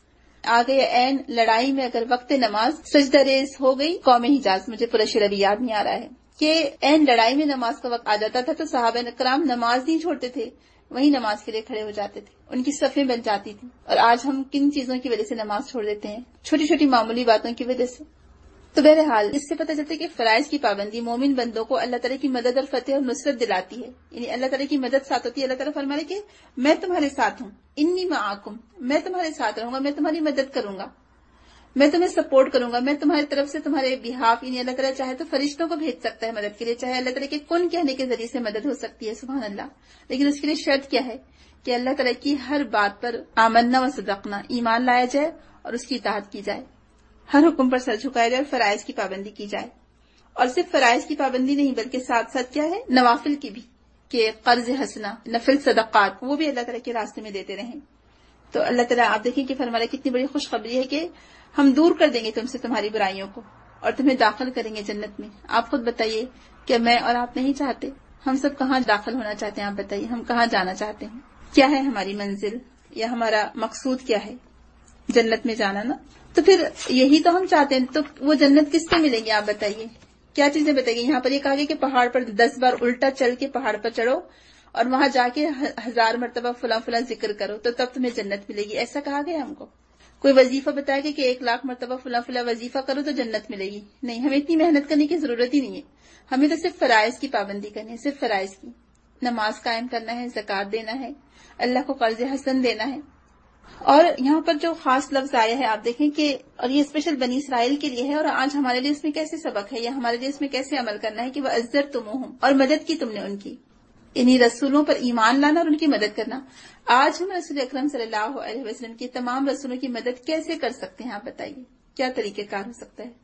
آگے عین لڑائی میں اگر وقت نماز سجدہ ریز ہو گئی، قوم حجاز، مجھے پورا شعر ابھی یاد نہیں آ رہا ہے، کہ عین لڑائی میں نماز کا وقت آ جاتا تھا تو صحابہ کرام نماز نہیں چھوڑتے تھے، وہی نماز کے لیے کھڑے ہو جاتے تھے، ان کی صفیں بن جاتی تھی. اور آج ہم کن چیزوں کی وجہ سے نماز چھوڑ دیتے ہیں؟ چھوٹی چھوٹی معمولی باتوں کی وجہ سے. تو بہرحال اس سے پتہ چلتا ہے کہ فرائض کی پابندی مومن بندوں کو اللہ تعالیٰ کی مدد اور فتح اور نصرت دلاتی ہے. یعنی اللہ تعالیٰ کی مدد ساتھ ہوتی ہے. اللہ تعالیٰ فرما رہے کہ میں تمہارے ساتھ ہوں، انی معاکم، میں تمہارے ساتھ رہوں گا، میں تمہاری مدد کروں گا، میں تمہیں سپورٹ کروں گا، میں تمہاری طرف سے تمہارے بہاف. یعنی اللہ تعالیٰ چاہے تو فرشتوں کو بھیج سکتا ہے مدد کے لیے، چاہے اللہ تعالیٰ کے کن کہنے کے ذریعے سے مدد ہو سکتی ہے، سبحان اللہ. لیکن اس کے لیے شرط کیا ہے کہ اللہ تعالیٰ کی ہر بات پر آمنا و صدقنا، ایمان لایا جائے اور اس کی اطاعت کی جائے، ہر حکم پر سر جھکایا جائے اور فرائض کی پابندی کی جائے. اور صرف فرائض کی پابندی نہیں بلکہ ساتھ ساتھ کیا ہے، نوافل کی بھی، کہ قرض حسنہ، نفل صدقات، وہ بھی اللہ تعالیٰ کے راستے میں دیتے رہیں. تو اللہ تعالیٰ آپ دیکھیں کہ فرما رہا ہے کتنی بڑی خوشخبری ہے کہ ہم دور کر دیں گے تم سے تمہاری برائیوں کو اور تمہیں داخل کریں گے جنت میں. آپ خود بتائیے، کیا میں اور آپ نہیں چاہتے؟ ہم سب کہاں داخل ہونا چاہتے ہیں؟ آپ بتائیے، ہم کہاں جانا چاہتے ہیں؟ کیا ہے ہماری منزل یا ہمارا مقصود کیا ہے؟ جنت میں جانا نا. تو پھر یہی تو ہم چاہتے ہیں. تو وہ جنت کس سے ملے گی؟ آپ بتائیے، کیا چیزیں بتائیے. یہاں پر یہ کہا گیا کہ پہاڑ پر 10 بار الٹا چل کے پہاڑ پر چڑھو اور وہاں جا کے 1000 مرتبہ فلاں فلاں ذکر کرو تو تب تمہیں جنت ملے گی. ایسا کہا گیا ہم کو؟ کوئی وظیفہ بتایا گیا کہ 1,00,000 مرتبہ فلاں فلاں وظیفہ کرو تو جنت ملے گی؟ نہیں، ہمیں اتنی محنت کرنے کی ضرورت ہی نہیں ہے. ہمیں تو صرف فرائض کی پابندی کرنی ہے، صرف فرائض کی. نماز قائم کرنا ہے، زکوٰۃ دینا ہے، اللہ کو قرض حسن دینا ہے. اور یہاں پر جو خاص لفظ آیا ہے آپ دیکھیں کہ، اور یہ اسپیشل بنی اسرائیل کے لیے ہے، اور آج ہمارے لیے اس میں کیسے سبق ہے یا ہمارے لیے اس میں کیسے عمل کرنا ہے کہ وہ عزرتموہم، اور مدد کی تم نے ان کی، یعنی رسولوں پر ایمان لانا اور ان کی مدد کرنا. آج ہم رسول اکرم صلی اللہ علیہ وسلم کی تمام رسولوں کی مدد کیسے کر سکتے ہیں؟ آپ بتائیے، کیا طریقہ کار ہو سکتا ہے؟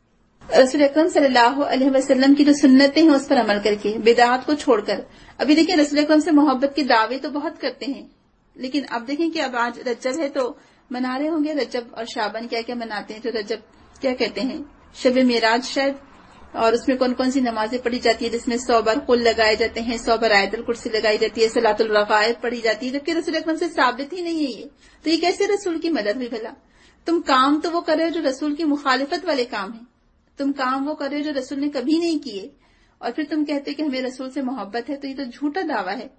رسول اکرم صلی اللہ علیہ وسلم کی جو سنتیں ہیں اس پر عمل کر کے، بدعات کو چھوڑ کر. ابھی دیکھیں رسول اکرم سے محبت کے دعوے تو بہت کرتے ہیں، لیکن اب دیکھیں کہ اب آج رجب ہے تو منا رہے ہوں گے. رجب اور شعبان کیا کیا مناتے ہیں. تو رجب کیا کہتے ہیں، شب معراج شاید، اور اس میں کون کون سی نمازیں پڑھی جاتی ہے جس میں 100 بار قل لگائے جاتے ہیں، 100 بار آیت الکرسی لگائی جاتی ہے، صلاۃ الرغائب پڑھی جاتی ہے، جبکہ رسول اکرم سے ثابت ہی نہیں ہے یہ. تو یہ کیسے رسول کی مدد ہوئی بھلا؟ تم کام تو وہ کر رہے ہو جو رسول کی مخالفت والے کام ہیں، تم کام وہ کر رہے ہو جو رسول نے کبھی نہیں کیے، اور پھر تم کہتے کہ ہمیں رسول سے محبت ہے. تو یہ تو جھوٹا دعویٰ ہے.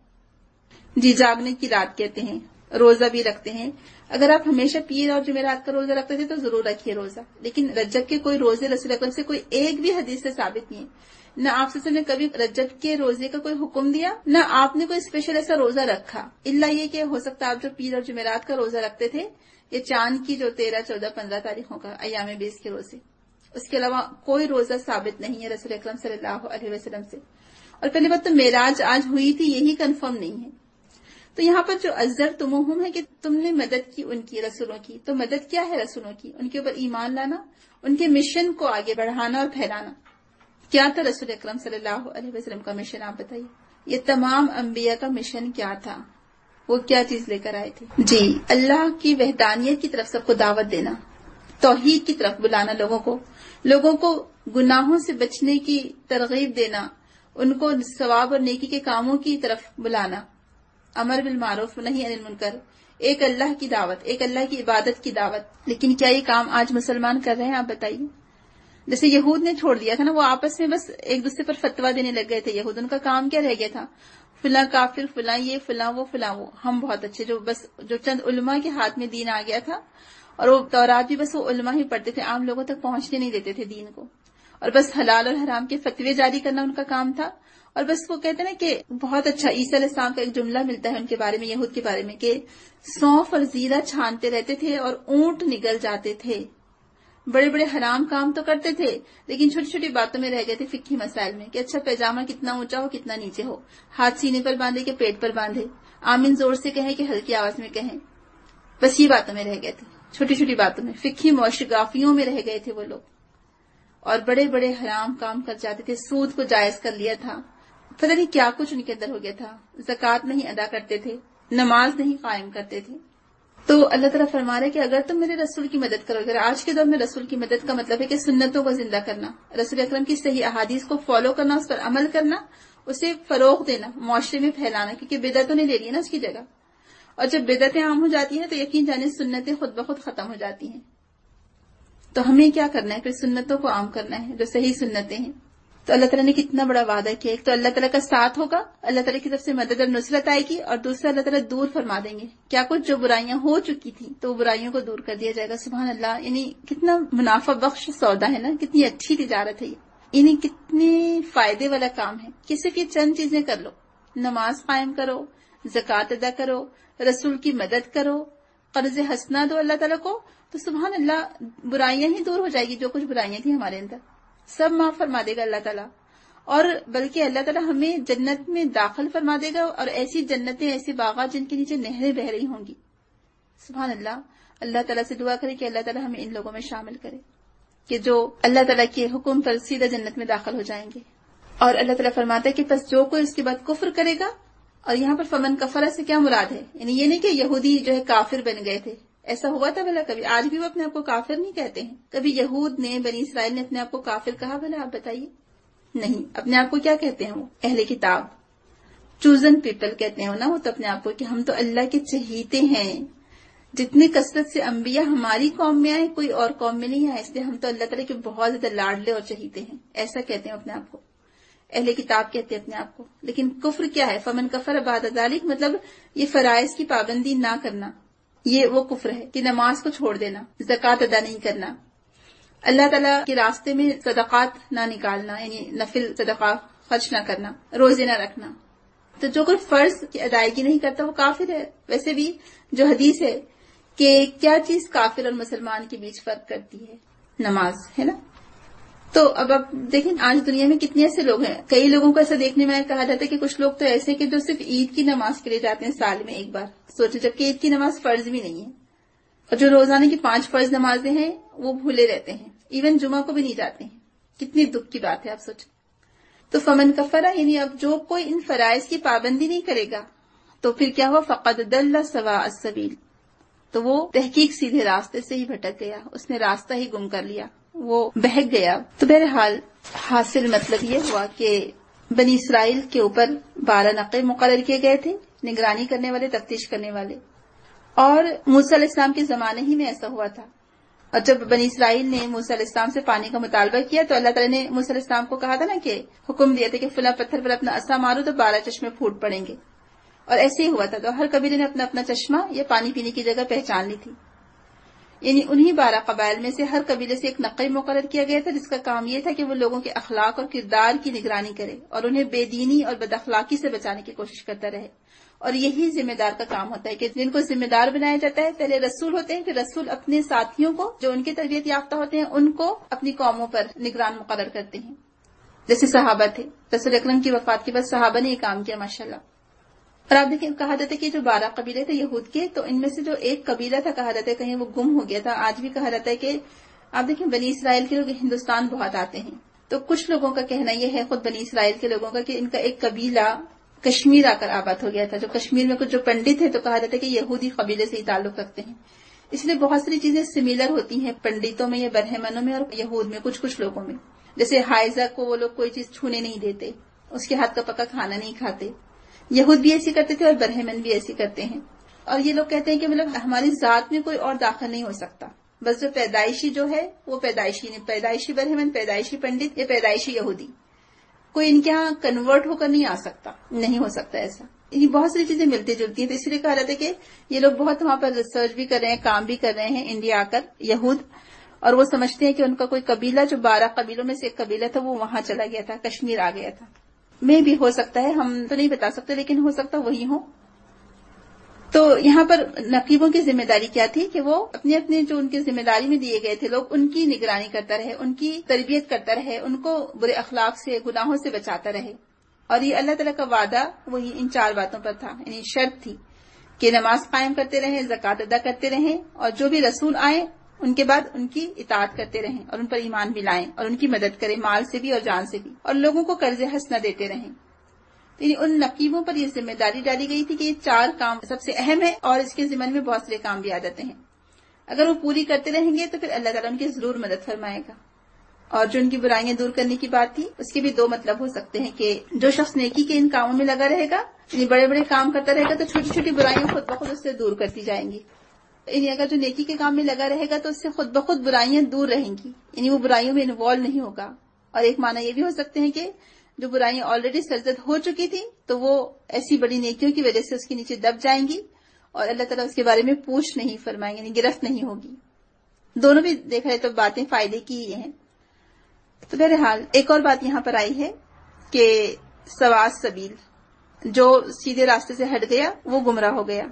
جی جاگنے کی رات کہتے ہیں، روزہ بھی رکھتے ہیں. اگر آپ ہمیشہ پیر اور جمعرات کا روزہ رکھتے تھے تو ضرور رکھیے روزہ، لیکن رجب کے کوئی روزے رسول اکرم سے کوئی ایک بھی حدیث سے ثابت نہیں ہے. نہ آپ سے نے کبھی رجب کے روزے کا کوئی حکم دیا، نہ آپ نے کوئی اسپیشل ایسا روزہ رکھا، الا یہ کہ ہو سکتا آپ جو پیر اور جمعرات کا روزہ رکھتے تھے یہ چاند کی جو 13، 14، 15 تاریخوں کا ایام بیس کے روزے، اس کے علاوہ کوئی روزہ ثابت نہیں ہے رسول اکرم صلی اللہ علیہ وسلم سے. اور پہلی بات تو معراج آج ہوئی تھی یہی کنفرم نہیں ہے. تو یہاں پر جو عزرتموہم ہے کہ تم نے مدد کی ان کی، رسولوں کی. تو مدد کیا ہے رسولوں کی؟ ان کے اوپر ایمان لانا، ان کے مشن کو آگے بڑھانا اور پھیلانا. کیا تھا رسول اکرم صلی اللہ علیہ وسلم کا مشن؟ آپ بتائیے. یہ تمام انبیاء کا مشن کیا تھا؟ وہ کیا چیز لے کر آئے تھے؟ جی، اللہ کی وحدانیت کی طرف سب کو دعوت دینا، توحید کی طرف بلانا، لوگوں کو گناہوں سے بچنے کی ترغیب دینا، ان کو ثواب اور نیکی کے کاموں کی طرف بلانا، امر بالمعروف نہی عن المنکر، ایک اللہ کی دعوت، ایک اللہ کی عبادت کی دعوت۔ لیکن کیا یہ کام آج مسلمان کر رہے ہیں؟ آپ بتائیے۔ جیسے یہود نے چھوڑ دیا تھا نا، وہ آپس میں بس ایک دوسرے پر فتویٰ دینے لگ گئے تھے یہود، ان کا کام کیا رہ گیا تھا؟ فلاں کافر، فلاں یہ، فلاں وہ، فلاں وہ، ہم بہت اچھے، جو چند علماء کے ہاتھ میں دین آ گیا تھا، اور وہ تورات بھی بس وہ علماء ہی پڑھتے تھے، عام لوگوں تک پہنچنے نہیں دیتے تھے دین کو، اور بس حلال اور حرام کے فتوے جاری کرنا ان کا کام تھا۔ اور بس وہ کہتے ہیں نا کہ بہت اچھا عیسیٰ علیہ السلام کا ایک جملہ ملتا ہے ان کے بارے میں، یہود کے بارے میں، کہ سونف اور زیرہ چھانتے رہتے تھے اور اونٹ نگل جاتے تھے، بڑے بڑے حرام کام تو کرتے تھے لیکن چھوٹی چھوٹی باتوں میں رہ گئے تھے، فقہی مسائل میں، کہ اچھا پیجامہ کتنا اونچا ہو کتنا نیچے ہو، ہاتھ سینے پر باندھے کہ پیٹ پر باندھے، آمین زور سے کہیں کہ ہلکی آواز میں کہیں، بس یہ باتوں میں رہ گئے تھے، چھوٹی چھوٹی باتوں میں، فقہی موشگافیوں میں رہ گئے تھے وہ لوگ، اور بڑے بڑے حرام کام کر جاتے تھے، سود کو جائز کر لیا تھا، پتہ نہیں کیا کچھ ان کے اندر ہو گیا تھا، زکوٰۃ نہیں ادا کرتے تھے، نماز نہیں قائم کرتے تھے۔ تو اللہ تعالیٰ فرما رہے کہ اگر تم میرے رسول کی مدد کرو، اگر آج کے دور میں رسول کی مدد کا مطلب ہے کہ سنتوں کو زندہ کرنا، رسول اکرم کی صحیح احادیث کو فالو کرنا، اس پر عمل کرنا، اسے فروغ دینا، معاشرے میں پھیلانا، کیونکہ بدعتوں نے لے لی ہے نا اس کی جگہ، اور جب بدعتیں عام ہو جاتی ہیں تو یقین جانے سنتیں خود بخود ختم ہو جاتی ہیں۔ تو ہمیں کیا کرنا ہے؟ پھر سنتوں کو عام کرنا ہے، جو صحیح سنتیں ہیں۔ تو اللہ تعالیٰ نے کتنا بڑا وعدہ کیا، ایک تو اللہ تعالیٰ کا ساتھ ہوگا، اللہ تعالیٰ کی طرف سے مدد اور نصرت آئے گی، اور دوسرا اللہ تعالیٰ دور فرما دیں گے کیا کچھ جو برائیاں ہو چکی تھیں، تو وہ برائیوں کو دور کر دیا جائے گا۔ سبحان اللہ، یعنی کتنا منافع بخش سودا ہے نا، کتنی اچھی تجارت ہے یہ، یعنی کتنے فائدے والا کام ہے کہ صرف یہ چند چیزیں کر لو، نماز قائم کرو، زکوٰۃ ادا کرو، رسول کی مدد کرو، قرض حسنہ دو اللہ تعالیٰ کو، تو سبحان اللہ برائیاں ہی دور ہو جائے گی، جو کچھ برائیاں تھیں ہمارے اندر سب معاف فرما دے گا اللہ تعالیٰ، اور بلکہ اللہ تعالیٰ ہمیں جنت میں داخل فرما دے گا، اور ایسی جنتیں، ایسے باغات جن کے نیچے نہریں بہ رہی ہوں گی۔ سبحان اللہ، اللہ تعالیٰ سے دعا کرے کہ اللہ تعالیٰ ہمیں ان لوگوں میں شامل کرے کہ جو اللہ تعالیٰ کے حکم پر سیدھا جنت میں داخل ہو جائیں گے۔ اور اللہ تعالیٰ فرماتا ہے کہ پس جو کوئی اس کے بعد کفر کرے گا، اور یہاں پر فمن کفر سے کیا مراد ہے؟ یعنی یہ نہیں کہ یہودی جو ہے کافر بن گئے تھے، ایسا ہوا تھا بھلا کبھی؟ آج بھی وہ اپنے آپ کو کافر نہیں کہتے ہیں، کبھی یہود نے، بنی اسرائیل نے اپنے آپ کو کافر کہا بھلا؟ آپ بتائیے۔ نہیں، اپنے آپ کو کیا کہتے ہیں؟ وہ اہل کتاب، چوزن پیپل کہتے ہیں نا وہ تو اپنے آپ کو، کہ ہم تو اللہ کے چہیتے ہیں، جتنے کثرت سے انبیاء ہماری قوم میں آئے کوئی اور قوم میں نہیں آئے، اس لیے ہم تو اللہ تعالیٰ کے بہت زیادہ لاڈلے اور چہیتے ہیں، ایسا کہتے ہیں اپنے آپ کو، اہل کتاب کہتے ہیں اپنے آپ کو۔ لیکن کفر کیا ہے؟ فمن کفر بعد ذلک، مطلب یہ فرائض کی پابندی نہ کرنا، یہ وہ کفر ہے کہ نماز کو چھوڑ دینا، زکوٰۃ ادا نہیں کرنا، اللہ تعالیٰ کے راستے میں صدقات نہ نکالنا، یعنی نفل صدقہ خرچ نہ کرنا، روزے نہ رکھنا۔ تو جو کوئی فرض کی ادائیگی نہیں کرتا وہ کافر ہے۔ ویسے بھی جو حدیث ہے کہ کیا چیز کافر اور مسلمان کے بیچ فرق کرتی ہے؟ نماز ہے نا۔ تو اب آپ دیکھیں آج دنیا میں کتنے ایسے لوگ ہیں، کئی لوگوں کو ایسا دیکھنے میں کہا جاتا ہے کہ کچھ لوگ تو ایسے کہ جو صرف عید کی نماز کے لیے جاتے ہیں سال میں ایک بار، سوچیں، جبکہ عید کی نماز فرض بھی نہیں ہے، اور جو روزانہ کی 5 فرض نمازیں ہیں وہ بھولے رہتے ہیں، ایون جمعہ کو بھی نہیں جاتے ہیں۔ کتنی دکھ کی بات ہے، آپ سوچیں۔ تو فمن کفر، یعنی اب جو کوئی ان فرائض کی پابندی نہیں کرے گا تو پھر کیا ہوا؟ فقد ضل سواء السبیل، تو وہ تحقیق سیدھے راستے سے ہی بھٹک گیا، اس نے راستہ ہی گم کر لیا، وہ بہک گیا۔ تو بہرحال حاصل مطلب یہ ہوا کہ بنی اسرائیل کے اوپر 12 نقے مقرر کیے گئے تھے، نگرانی کرنے والے، تفتیش کرنے والے، اور موسیٰ علیہ السلام کے زمانے ہی میں ایسا ہوا تھا۔ اور جب بنی اسرائیل نے موسیٰ علیہ السلام سے پانی کا مطالبہ کیا تو اللہ تعالیٰ نے موسیٰ علیہ السلام کو کہا تھا نا کہ حکم دیا تھا کہ فلاں پتھر پر اپنا عصا مارو تو 12 چشمے پھوٹ پڑیں گے، اور ایسے ہی ہوا تھا۔ تو ہر قبیلے نے اپنا اپنا چشمہ یا پانی پینے کی جگہ پہچان لی تھی، یعنی انہی 12 قبائل میں سے ہر قبیلے سے ایک نقی مقرر کیا گیا تھا جس کا کام یہ تھا کہ وہ لوگوں کے اخلاق اور کردار کی نگرانی کرے اور انہیں بے دینی اور بد اخلاقی سے بچانے کی کوشش کرتا رہے۔ اور یہی ذمہ دار کا کام ہوتا ہے کہ جن کو ذمہ دار بنایا جاتا ہے، پہلے رسول ہوتے ہیں، پھر رسول اپنے ساتھیوں کو جو ان کی تربیت یافتہ ہوتے ہیں ان کو اپنی قوموں پر نگران مقرر کرتے ہیں، جیسے صحابہ تھے۔ رسول اکرم کی وفات کے بعد صحابہ نے یہ کام کیا ماشاءاللہ۔ اور آپ دیکھیں کہا جاتا ہے کہ جو 12 قبیلے تھے یہود کے، تو ان میں سے جو ایک قبیلہ تھا کہا جاتا ہے کہیں وہ گم ہو گیا تھا۔ آج بھی کہا جاتا ہے کہ آپ دیکھیں بنی اسرائیل کے لوگ ہندوستان بہت آتے ہیں، تو کچھ لوگوں کا کہنا یہ ہے، خود بنی اسرائیل کے لوگوں کا، کہ ان کا ایک قبیلہ کشمیر آ کر آباد ہو گیا تھا. جو کشمیر میں کچھ جو پنڈت ہے تو کہا جاتا ہے کہ یہودی قبیلے سے ہی تعلق رکھتے ہیں. اس لیے بہت ساری چیزیں سملر ہوتی ہیں پنڈتوں میں یا برہمنوں میں اور یہود میں کچھ لوگوں میں. جیسے حائضہ کو وہ لوگ کوئی چیز چھونے نہیں دیتے, اس کے ہاتھ کا پکا کھانا نہیں کھاتے. یہود بھی ایسی کرتے تھے اور برہمن بھی ایسی کرتے ہیں. اور یہ لوگ کہتے ہیں کہ مطلب ہماری ذات میں کوئی اور داخل نہیں ہو سکتا, بس جو پیدائشی جو ہے وہ پیدائشی برہمن, پیدائشی پنڈت یا پیدائشی یہودی, کوئی ان کے ہاں کنورٹ ہو کر نہیں آ سکتا, نہیں ہو سکتا ایسا. یہ بہت ساری چیزیں ملتی جلتی ہیں, تو اسی لیے کہا جاتا ہے کہ یہ لوگ بہت وہاں پر ریسرچ بھی کر رہے ہیں, کام بھی کر رہے ہیں انڈیا آ کر یہود, اور وہ سمجھتے ہیں کہ ان کا کوئی قبیلہ جو 12 قبیلوں میں سے ایک قبیلہ تھا وہ وہاں چلا گیا تھا, کشمیر آ گیا تھا. میں بھی ہو سکتا ہے, ہم تو نہیں بتا سکتے, لیکن ہو سکتا وہی ہو. تو یہاں پر نقیبوں کی ذمہ داری کیا تھی کہ وہ اپنے اپنے جو ان کی ذمہ داری میں دیے گئے تھے لوگ, ان کی نگرانی کرتا رہے, ان کی تربیت کرتا رہے, ان کو برے اخلاق سے, گناہوں سے بچاتا رہے. اور یہ اللہ تعالیٰ کا وعدہ وہی ان 4 باتوں پر تھا, یعنی شرط تھی کہ نماز قائم کرتے رہیں, زکوٰۃ ادا کرتے رہیں, اور جو بھی رسول آئے ان کے بعد ان کی اطاعت کرتے رہیں اور ان پر ایمان بھی لائیں اور ان کی مدد کریں, مال سے بھی اور جان سے بھی, اور لوگوں کو قرض حسنہ دیتے رہیں. یعنی ان نقیبوں پر یہ ذمہ داری ڈالی گئی تھی کہ یہ 4 کام سب سے اہم ہے, اور اس کے ضمن میں بہت سارے کام بھی آ جاتے ہیں. اگر وہ پوری کرتے رہیں گے تو پھر اللہ تعالیٰ ان کی ضرور مدد فرمائے گا. اور جو ان کی برائیاں دور کرنے کی بات تھی, اس کے بھی 2 مطلب ہو سکتے ہیں کہ جو شخص نیکی کے ان کاموں میں لگا رہے گا, یعنی بڑے بڑے کام کرتا رہے گا, تو چھوٹی چھوٹی برائیاں خود بخود اس سے دور کرتی جائیں گی. یعنی اگر جو نیکی کے کام میں لگا رہے گا تو اس سے خود بخود برائیاں دور رہیں گی, یعنی وہ برائیوں میں انوالو نہیں ہوگا. اور ایک معنی یہ بھی ہو سکتے ہیں کہ جو برائیاں آلریڈی سرزد ہو چکی تھی تو وہ ایسی بڑی نیکیوں کی وجہ سے اس کے نیچے دب جائیں گی, اور اللہ تعالیٰ اس کے بارے میں پوچھ نہیں فرمائیں گے, یعنی گرفت نہیں ہوگی. دونوں بھی دیکھ رہے تو باتیں فائدے کی ہی ہیں. تو بہرحال ایک اور بات یہاں پر آئی ہے کہ سواء السبیل, جو سیدھے راستے سے ہٹ گیا وہ گمراہ ہو گیا.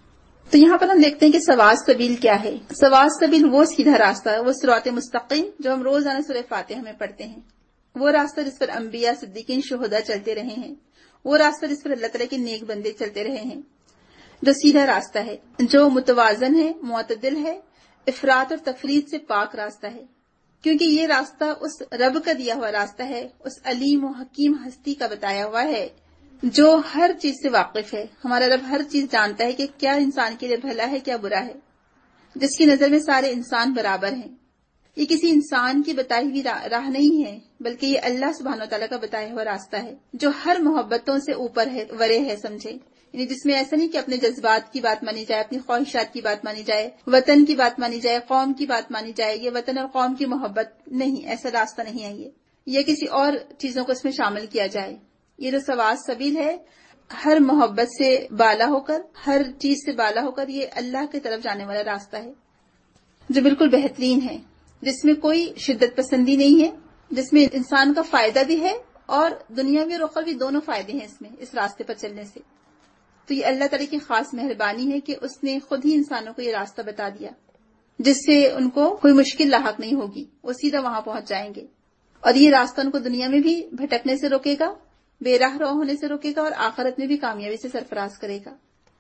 تو یہاں پر ہم دیکھتے ہیں کہ سواء السبیل کیا ہے. سواء السبیل وہ سیدھا راستہ ہے, وہ صراط مستقیم جو ہم روزانہ سورہ فاتحہ میں پڑھتے ہیں, وہ راستہ جس پر انبیاء, صدیقین, شہداء چلتے رہے ہیں, وہ راستہ جس پر اللہ تعالیٰ کے نیک بندے چلتے رہے ہیں, جو سیدھا راستہ ہے, جو متوازن ہے, معتدل ہے, افراط اور تفریط سے پاک راستہ ہے. کیونکہ یہ راستہ اس رب کا دیا ہوا راستہ ہے, اس علیم و حکیم ہستی کا بتایا ہوا ہے جو ہر چیز سے واقف ہے. ہمارا رب ہر چیز جانتا ہے کہ کیا انسان کے لیے بھلا ہے, کیا برا ہے, جس کی نظر میں سارے انسان برابر ہیں. یہ کسی انسان کی بتائی ہوئی راہ نہیں ہے, بلکہ یہ اللہ سبحانہ و تعالیٰ کا بتایا ہوا راستہ ہے جو ہر محبتوں سے اوپر ہے, ورے ہے, سمجھے. یعنی جس میں ایسا نہیں کہ اپنے جذبات کی بات مانی جائے, اپنی خواہشات کی بات مانی جائے, وطن کی بات مانی جائے, قوم کی بات مانی جائے, یہ وطن اور قوم کی محبت نہیں, ایسا راستہ نہیں ہے یہ کسی اور چیزوں کو اس میں شامل کیا جائے. یہ جو سواء السبیل ہے, ہر محبت سے بالا ہو کر, ہر چیز سے بالا ہو کر, یہ اللہ کی طرف جانے والا راستہ ہے جو بالکل بہترین ہے, جس میں کوئی شدت پسندی نہیں ہے, جس میں انسان کا فائدہ بھی ہے اور دنیاوی اور اخروی دونوں فائدے ہیں اس راستے پر چلنے سے. تو یہ اللہ تعالیٰ کی خاص مہربانی ہے کہ اس نے خود ہی انسانوں کو یہ راستہ بتا دیا, جس سے ان کو کوئی مشکل لاحق نہیں ہوگی, وہ سیدھا وہاں پہنچ جائیں گے. اور یہ راستہ ان کو دنیا میں بھی بھٹکنے سے روکے گا, بے راہ رو ہونے سے روکے گا, اور آخرت میں بھی کامیابی سے سرفراز کرے گا.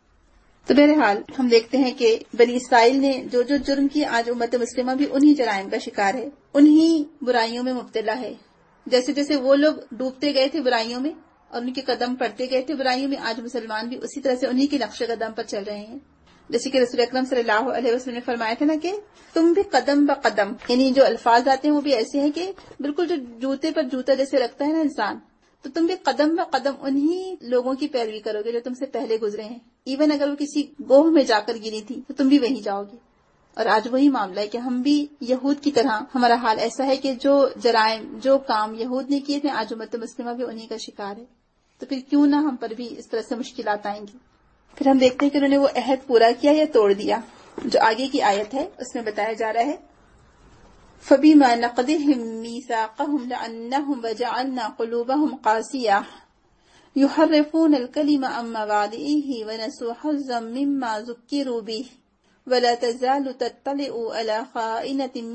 تو بہرحال ہم دیکھتے ہیں کہ بنی اسرائیل نے جو جرم کی, آج امت مسلمہ بھی انہی جرائم کا شکار ہے, انہی برائیوں میں مبتلا ہے. جیسے جیسے وہ لوگ ڈوبتے گئے تھے برائیوں میں اور ان کے قدم پڑتے گئے تھے برائیوں میں, آج مسلمان بھی اسی طرح سے انہی کے نقش قدم پر چل رہے ہیں. جیسے کہ رسول اکرم صلی اللہ علیہ وسلم نے فرمایا تھا نا کہ تم بھی قدم بقدم, یعنی جو الفاظ آتے ہیں وہ بھی ایسے ہیں کہ بالکل جو جوتے پر جوتا جیسے رکھتا ہے نا انسان, تو تم بھی قدم بقدم انہی لوگوں کی پیروی کرو گے جو تم سے پہلے گزرے ہیں. ایون اگر وہ کسی گوہ میں جا کر گری تھی تو تم بھی وہیں جاؤ گے. اور آج وہی معاملہ ہے کہ ہم بھی یہود کی طرح, ہمارا حال ایسا ہے کہ جو جرائم, جو کام یہود نے کیے تھے, آج امت مسلمہ بھی انہی کا شکار ہے. تو پھر کیوں نہ ہم پر بھی اس طرح سے مشکلات آئیں گی. پھر ہم دیکھتے ہیں کہ انہوں نے وہ عہد پورا کیا یا توڑ دیا. جو آگے کی آیت ہے اس میں بتایا جا رہا ہے, فَبِمَا نَقْضِهِمْ مِيثَاقَهُمْ لَأَنَّهُمْ وَجَعَلْنَا قُلُوبَهُمْ قَاسِيَةً يُحَرِّفُونَ الْكَلِمَ عَن مَّوَاضِعِهِ وَنَسُوا حَظًّا مِّمَّا ذُكِّرُوا بِهِ وَلَا تَزَالُ تَطَّلِعُ عَلَىٰ خَائِنَةٍ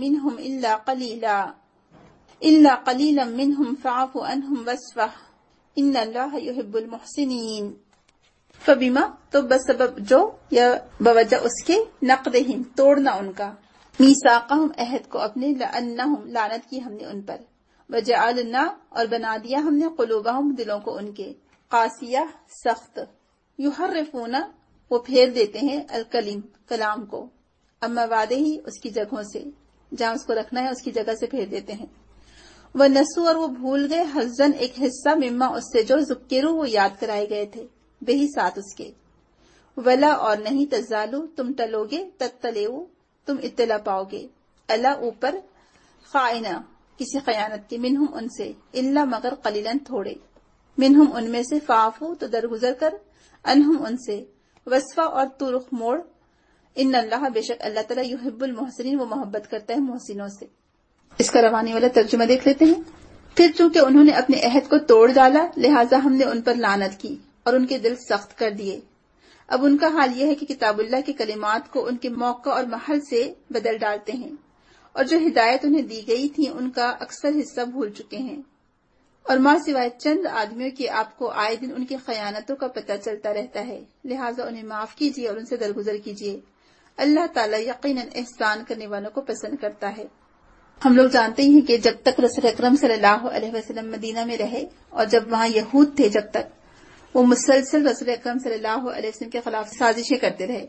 مِّنْهُمْ إِلَّا قَلِيلًا مِّنْهُمْ فَاعْفُ عَنْهُمْ وَاصْفَحْ إِنَّ اللَّهَ يُحِبُّ الْمُحْسِنِينَ. فبیما, تو بس سبب جو, یا بوجہ اس کے, نقضہم, توڑنا ان کا, میثاقہم, عہد کو اپنے, لأنہم, لعنت کی ہم نے ان پر, وجعلنا, اور بنا دیا ہم نے, قلوبہم, دلوں کو ان کے, قاسیہ سخت، یحرفون وہ پھیر دیتے ہیں الکلیم کلام کو، اما وعدہ ہی اس کی جگہوں سے، جہاں اس کو رکھنا ہے اس کی جگہ سے پھیر دیتے ہیں، ونسوا اور وہ بھول گئے حظًا ایک حصہ، مما اس سے جو ذکروا وہ یاد کرائے گئے تھے، بہی ساتھ اس کے، ولا اور نہیں تزالو تم ٹلو گے، تطلعو تم اطلاع پاؤ گے، اللہ اوپر، خائنہ کسی خیانت کی، منہم ان سے، الا مگر قلیلاً تھوڑے، منہم ان میں سے، فاعفو تو درگزر کر، انہم ان سے، وصفا اور تو رخ موڑ، ان اللہ بے شک اللہ تعالیٰ یحب المحسنین وہ محبت کرتا ہے محسنوں سے۔ اس کا روانی والا ترجمہ دیکھ لیتے ہیں۔ پھر چونکہ انہوں نے اپنے عہد کو توڑ ڈالا لہٰذا ہم نے ان پر لعنت کی اور ان کے دل سخت کر دیے۔ اب ان کا حال یہ ہے کہ کتاب اللہ کی کلمات کو ان کے موقع اور محل سے بدل ڈالتے ہیں، اور جو ہدایت انہیں دی گئی تھی ان کا اکثر حصہ بھول چکے ہیں، اور ماں سوائے چند آدمیوں کی آپ کو آئے دن ان کی خیانتوں کا پتہ چلتا رہتا ہے، لہٰذا انہیں معاف کیجیے اور ان سے درگزر کیجیے، اللہ تعالیٰ یقیناً احسان کرنے والوں کو پسند کرتا ہے۔ ہم لوگ جانتے ہیں کہ جب تک رسول اکرم صلی اللہ علیہ وسلم مدینہ میں رہے اور جب وہاں یہود تھے، جب تک وہ مسلسل رسول اکرم صلی اللہ علیہ وسلم کے خلاف سازشیں کرتے رہے،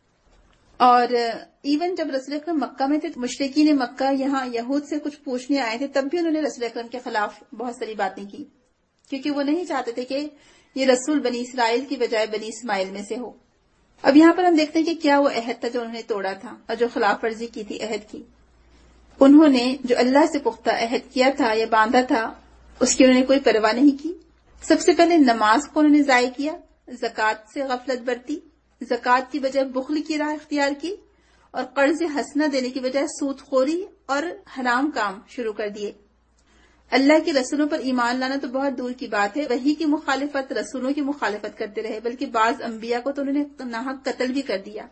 اور ایون جب رسول اکرم مکہ میں تھے مشرکین مکہ یہاں یہود سے کچھ پوچھنے آئے تھے، تب بھی انہوں نے رسول اکرم کے خلاف بہت ساری باتیں کی، کیونکہ وہ نہیں چاہتے تھے کہ یہ رسول بنی اسرائیل کی بجائے بنی اسماعیل میں سے ہو۔ اب یہاں پر ہم دیکھتے ہیں کہ کیا وہ عہد تھا جو انہوں نے توڑا تھا اور جو خلاف ورزی کی تھی عہد کی۔ انہوں نے جو اللہ سے پختہ عہد کیا تھا یا باندھا تھا اس کی انہوں نے کوئی پرواہ نہیں کی۔ سب سے پہلے نماز کو انہوں نے ضائع کیا، زکوٰۃ سے غفلت برتی، زکوٰۃ کی بجائے بخل کی راہ اختیار کی، اور قرض حسنہ دینے کی بجائے سود خوری اور حرام کام شروع کر دیے۔ اللہ کے رسولوں پر ایمان لانا تو بہت دور کی بات ہے، وحی کی مخالفت، رسولوں کی مخالفت کرتے رہے، بلکہ بعض انبیاء کو تو انہوں نے ناحق قتل بھی کر دیا۔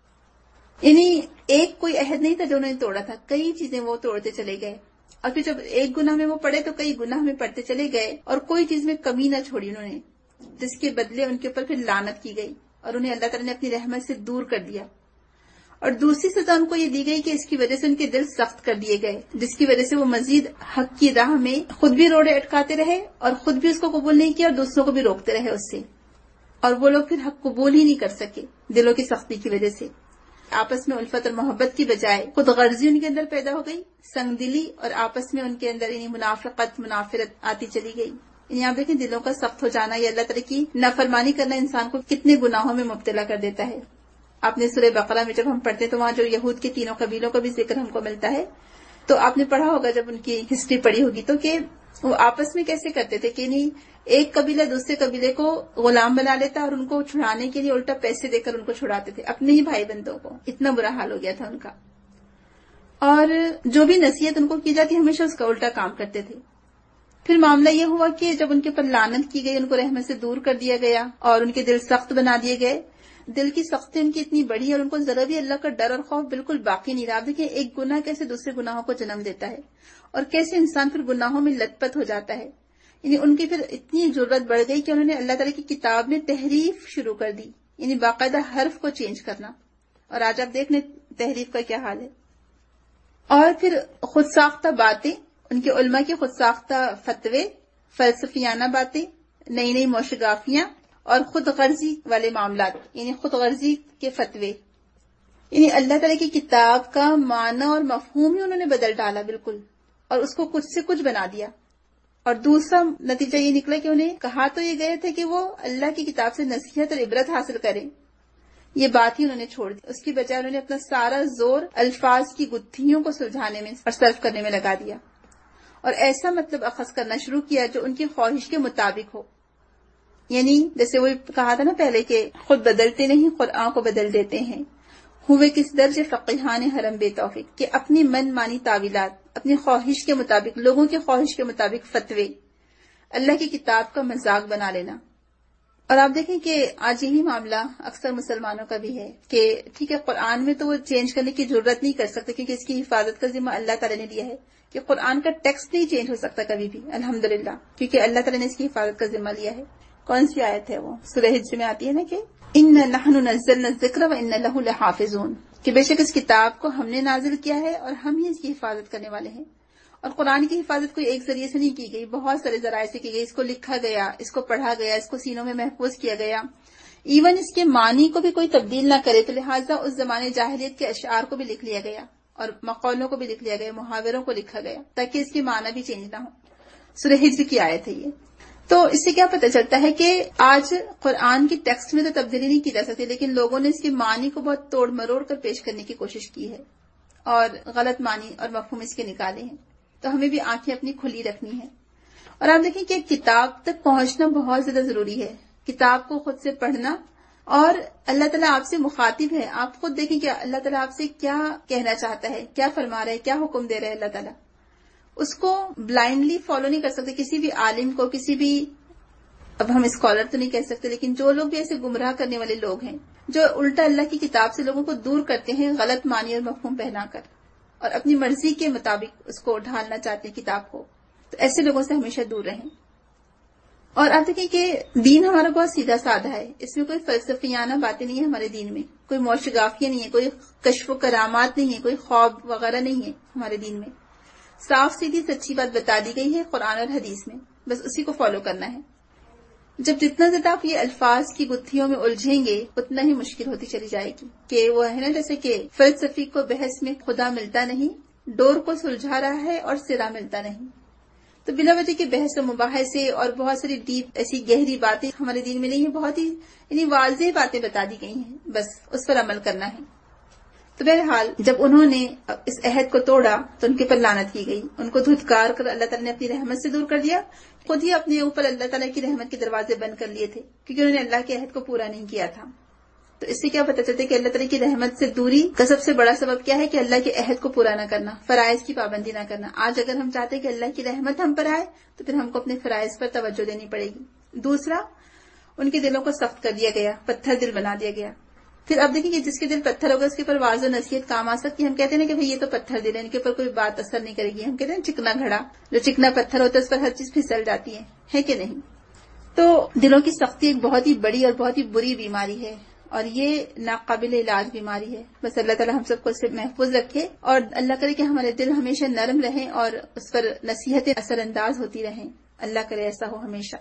یعنی ایک کوئی عہد نہیں تھا جو انہوں نے توڑا تھا، کئی چیزیں وہ توڑتے چلے گئے، اور پھر جب ایک گناہ میں وہ پڑے تو کئی گناہ میں پڑتے چلے گئے، اور کوئی چیز میں کمی نہ چھوڑی انہوں نے، جس کے بدلے ان کے اوپر پھر لعنت کی گئی اور انہیں اللہ تعالیٰ نے اپنی رحمت سے دور کر دیا۔ اور دوسری سزا ان کو یہ دی گئی کہ اس کی وجہ سے ان کے دل سخت کر دیے گئے، جس کی وجہ سے وہ مزید حق کی راہ میں خود بھی روڑے اٹکاتے رہے اور خود بھی اس کو قبول نہیں کیا اور دوسروں کو بھی روکتے رہے اس سے، اور وہ لوگ پھر حق قبول ہی نہیں کر سکے دلوں کی سختی کی وجہ سے۔ آپس میں الفت اور محبت کی بجائے خود غرضی ان کے اندر پیدا ہو گئی، سنگ دلی، اور آپس میں ان کے اندر منافقت، منافرت آتی چلی گئی۔ یعنی آپ دیکھیں دلوں کا سخت ہو جانا یا اللہ تعالیٰ کی نافرمانی کرنا انسان کو کتنے گناہوں میں مبتلا کر دیتا ہے۔ آپ نے سورہ بقرہ میں جب ہم پڑھتے ہیں تو وہاں جو یہود کے تینوں قبیلوں کا بھی ذکر ہم کو ملتا ہے، تو آپ نے پڑھا ہوگا جب ان کی ہسٹری پڑھی ہوگی تو کہ وہ آپس میں کیسے کرتے تھے کہ نہیں ایک قبیلہ دوسرے قبیلے کو غلام بنا لیتا اور ان کو چھڑانے کے لیے الٹا پیسے دے کر ان کو چھڑاتے تھے، اپنے ہی بھائی بندوں کو۔ اتنا برا حال ہو گیا تھا ان کا، اور جو بھی نصیحت ان کو کی جاتی ہمیشہ اس کا الٹا کام کرتے تھے۔ پھر معاملہ یہ ہوا کہ جب ان کے پر لعنت کی گئی، ان کو رحمت سے دور کر دیا گیا اور ان کے دل سخت بنا دیے گئے، دل کی سختی ان کی اتنی بڑی اور ان کو ذرا بھی اللہ کا ڈر اور خوف بالکل باقی نہیں رہا۔ دیکھیں ایک گناہ کیسے دوسرے گناہوں کو جنم دیتا ہے اور کیسے انسان پھر گناہوں میں لت پت ہو جاتا ہے۔ یعنی ان کی پھر اتنی ضرورت بڑھ گئی کہ انہوں نے اللہ تعالیٰ کی کتاب میں تحریف شروع کر دی، یعنی باقاعدہ حرف کو چینج کرنا، اور آج آپ دیکھ لیں تحریف کا کیا حال ہے۔ اور پھر خود ساختہ باتیں، ان کے علماء کی خود ساختہ فتوے، فلسفیانہ باتیں، نئی نئی موشگافیاں، اور خود غرضی والے معاملات، یعنی خود غرضی کے فتوے، یعنی اللہ تعالیٰ کی کتاب کا معنی اور مفہوم ہی انہوں نے بدل ڈالا بالکل، اور اس کو کچھ سے کچھ بنا دیا۔ اور دوسرا نتیجہ یہ نکلا کہ انہیں کہا تو یہ گئے تھے کہ وہ اللہ کی کتاب سے نصیحت اور عبرت حاصل کریں، یہ بات ہی انہوں نے چھوڑ دی، اس کی بجائے انہوں نے اپنا سارا زور الفاظ کی گتھیوں کو سلجھانے میں اور صرف کرنے میں لگا دیا، اور ایسا مطلب اخذ کرنا شروع کیا جو ان کی خواہش کے مطابق ہو۔ یعنی جیسے وہ کہا تھا نا پہلے کہ خود بدلتے نہیں قرآن کو بدل دیتے ہیں، ہوئے کس درجے فقیہان حرم بے توفیق، کہ اپنی من مانی تعویلات، اپنی خواہش کے مطابق، لوگوں کی خواہش کے مطابق فتوے، اللہ کی کتاب کا مذاق بنا لینا۔ اور آپ دیکھیں کہ آج یہی معاملہ اکثر مسلمانوں کا بھی ہے کہ ٹھیک ہے قرآن میں تو وہ چینج کرنے کی ضرورت نہیں کر سکتے کیونکہ اس کی حفاظت کا ذمہ اللہ تعالیٰ نے لیا ہے، کہ قرآن کا ٹیکسٹ نہیں چینج ہو سکتا کبھی بھی الحمدللہ، کیونکہ اللہ تعالیٰ نے اس کی حفاظت کا ذمہ لیا ہے۔ کون سی آیت ہے وہ؟ سورہ حجر میں آتی ہے نا کہ اِنَّا نَحْنُ نَزَّلْنَا الذِّكْرَ وَإِنَّا لَهُ لَحَافِظُونَ، کہ بے شک اس کتاب کو ہم نے نازل کیا ہے اور ہم ہی اس کی حفاظت کرنے والے ہیں۔ اور قرآن کی حفاظت کوئی ایک ذریعے سے نہیں کی گئی، بہت سارے ذرائع سے کی گئی. اس کو لکھا گیا، اس کو پڑھا گیا، اس کو سینوں میں محفوظ کیا گیا. ایون اس کے معنی کو بھی کوئی تبدیل نہ کرے، تو لہٰذا اس زمانے جاہلیت کے اشعار کو بھی لکھ لیا گیا اور مقولوں کو بھی لکھ لیا گیا، محاوروں کو لکھا گیا تاکہ اس کے معنی بھی چینج نہ ہو. سورہ ہجر کی آیت ہے یہ. تو اس سے کیا پتہ چلتا ہے کہ آج قرآن کی ٹیکسٹ میں تو تبدیلی نہیں کی جا سکتی، لیکن لوگوں نے اس کے معنی کو بہت توڑ مروڑ کر پیش کرنے کی کوشش کی ہے اور غلط معنی اور مفہوم اس کے نکالے ہیں. تو ہمیں بھی آنکھیں اپنی کھلی رکھنی ہے. اور آپ دیکھیں کہ کتاب تک پہنچنا بہت زیادہ ضروری ہے، کتاب کو خود سے پڑھنا. اور اللہ تعالیٰ آپ سے مخاطب ہے، آپ خود دیکھیں کہ اللہ تعالیٰ آپ سے کیا کہنا چاہتا ہے، کیا فرما رہا ہے، کیا حکم دے رہا ہے اللہ تعالیٰ. اس کو بلائنڈلی فالو نہیں کر سکتے. کسی بھی عالم کو، کسی بھی، اب ہم اسکالر تو نہیں کہہ سکتے، لیکن جو لوگ بھی ایسے گمراہ کرنے والے لوگ ہیں جو الٹا اللہ کی کتاب سے لوگوں کو دور کرتے ہیں غلط معنی اور مفہوم پہنا کر اور اپنی مرضی کے مطابق اس کو ڈھالنا چاہتے ہیں کتاب کو، تو ایسے لوگوں سے ہمیشہ دور رہیں. اور آپ دیکھیں کہ دین ہمارا بہت سیدھا سادہ ہے، اس میں کوئی فلسفیانہ باتیں نہیں ہیں. ہمارے دین میں کوئی موشگافیاں نہیں ہے، کوئی کشف و کرامات نہیں ہے، کوئی خواب وغیرہ نہیں ہے. ہمارے دین میں صاف سیدھی سچی بات بتا دی گئی ہے قرآن اور حدیث میں، بس اسی کو فالو کرنا ہے. جب جتنا زیادہ آپ یہ الفاظ کی گتھیوں میں الجھیں گے اتنا ہی مشکل ہوتی چلی جائے گی. کہ وہ ہے نا جیسے کہ فلسفی کو بحث میں خدا ملتا نہیں، ڈور کو سلجھا رہا ہے اور سرا ملتا نہیں. تو بلا وجہ کی بحث و مباحثے اور بہت ساری ڈیپ ایسی گہری باتیں ہمارے دین میں نہیں ہیں. بہت ہی یعنی واضح باتیں بتا دی گئی ہیں، بس اس پر عمل کرنا ہے. تو بہرحال جب انہوں نے اس عہد کو توڑا تو ان کے پر لعنت کی گئی، ان کو دھتکار کر اللہ تعالیٰ نے اپنی رحمت سے دور کر دیا. خود ہی اپنے اوپر اللہ تعالیٰ کی رحمت کے دروازے بند کر لیے تھے کیونکہ انہوں نے اللہ کے عہد کو پورا نہیں کیا تھا. تو اس سے کیا پتہ چلتا ہے کہ اللہ تعالیٰ کی رحمت سے دوری کا سب سے بڑا سبب کیا ہے کہ اللہ کے عہد کو پورا نہ کرنا، فرائض کی پابندی نہ کرنا. آج اگر ہم چاہتے ہیں کہ اللہ کی رحمت ہم پر آئے تو پھر ہم کو اپنے فرائض پر توجہ دینی پڑے گی. دوسرا، ان کے دلوں کو سخت کر دیا گیا، پتھر دل بنا دیا گیا. پھر اب دیکھیں کہ جس کے دل پتھر ہوگا اس کے اوپر واضح نصیحت کام آ سکتی ہے. ہم کہتے ہیں کہ بھئی یہ تو پتھر دل ہے، ان کے اوپر کوئی بات اثر نہیں کرے گی. ہم کہتے ہیں چکنا گھڑا، جو چکنا پتھر ہوتا ہے اس پر ہر چیز پھسل جاتی ہے کہ نہیں. تو دلوں کی سختی ایک بہت ہی بڑی اور بہت ہی بری بیماری ہے اور یہ ناقابل علاج بیماری ہے. بس اللہ تعالیٰ ہم سب کو اس سے محفوظ رکھے اور اللہ کرے کہ ہمارے دل ہمیشہ نرم رہیں اور اس پر نصیحتیں اثر انداز ہوتی رہیں. اللہ کرے ایسا ہو ہمیشہ.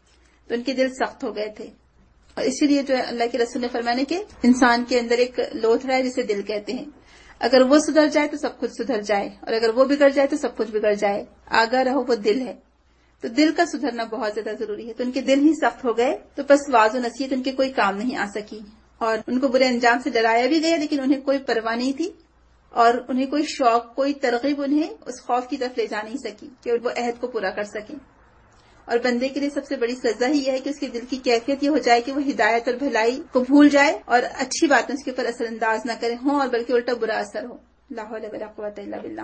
تو ان کے دل سخت ہو گئے تھے اور اسی لیے جو ہے اللہ کے رسول نے فرمانے کہ انسان کے اندر ایک لوتھڑا ہے جسے دل کہتے ہیں. اگر وہ سدھر جائے تو سب کچھ سدھر جائے اور اگر وہ بگڑ جائے تو سب کچھ بگڑ جائے. آگاہ رہو وہ دل ہے. تو دل کا سدھرنا بہت زیادہ ضروری ہے. تو ان کے دل ہی سخت ہو گئے تو بس واعظ و نصیحت ان کے کوئی کام نہیں آ سکی اور ان کو برے انجام سے ڈرایا بھی گیا لیکن انہیں کوئی پرواہ نہیں تھی اور انہیں کوئی شوق، کوئی ترغیب انہیں اس خوف کی طرف لے جا نہیں سکی کہ وہ عہد کو پورا کر سکیں. اور بندے کے لیے سب سے بڑی سزا ہی یہ ہے کہ اس کے دل کی کیفیت یہ ہو جائے کہ وہ ہدایت اور بھلائی کو بھول جائے اور اچھی باتیں اس کے اوپر اثر انداز نہ کرے ہوں اور بلکہ الٹا برا اثر ہو. لا حول ولا قوت الا باللہ.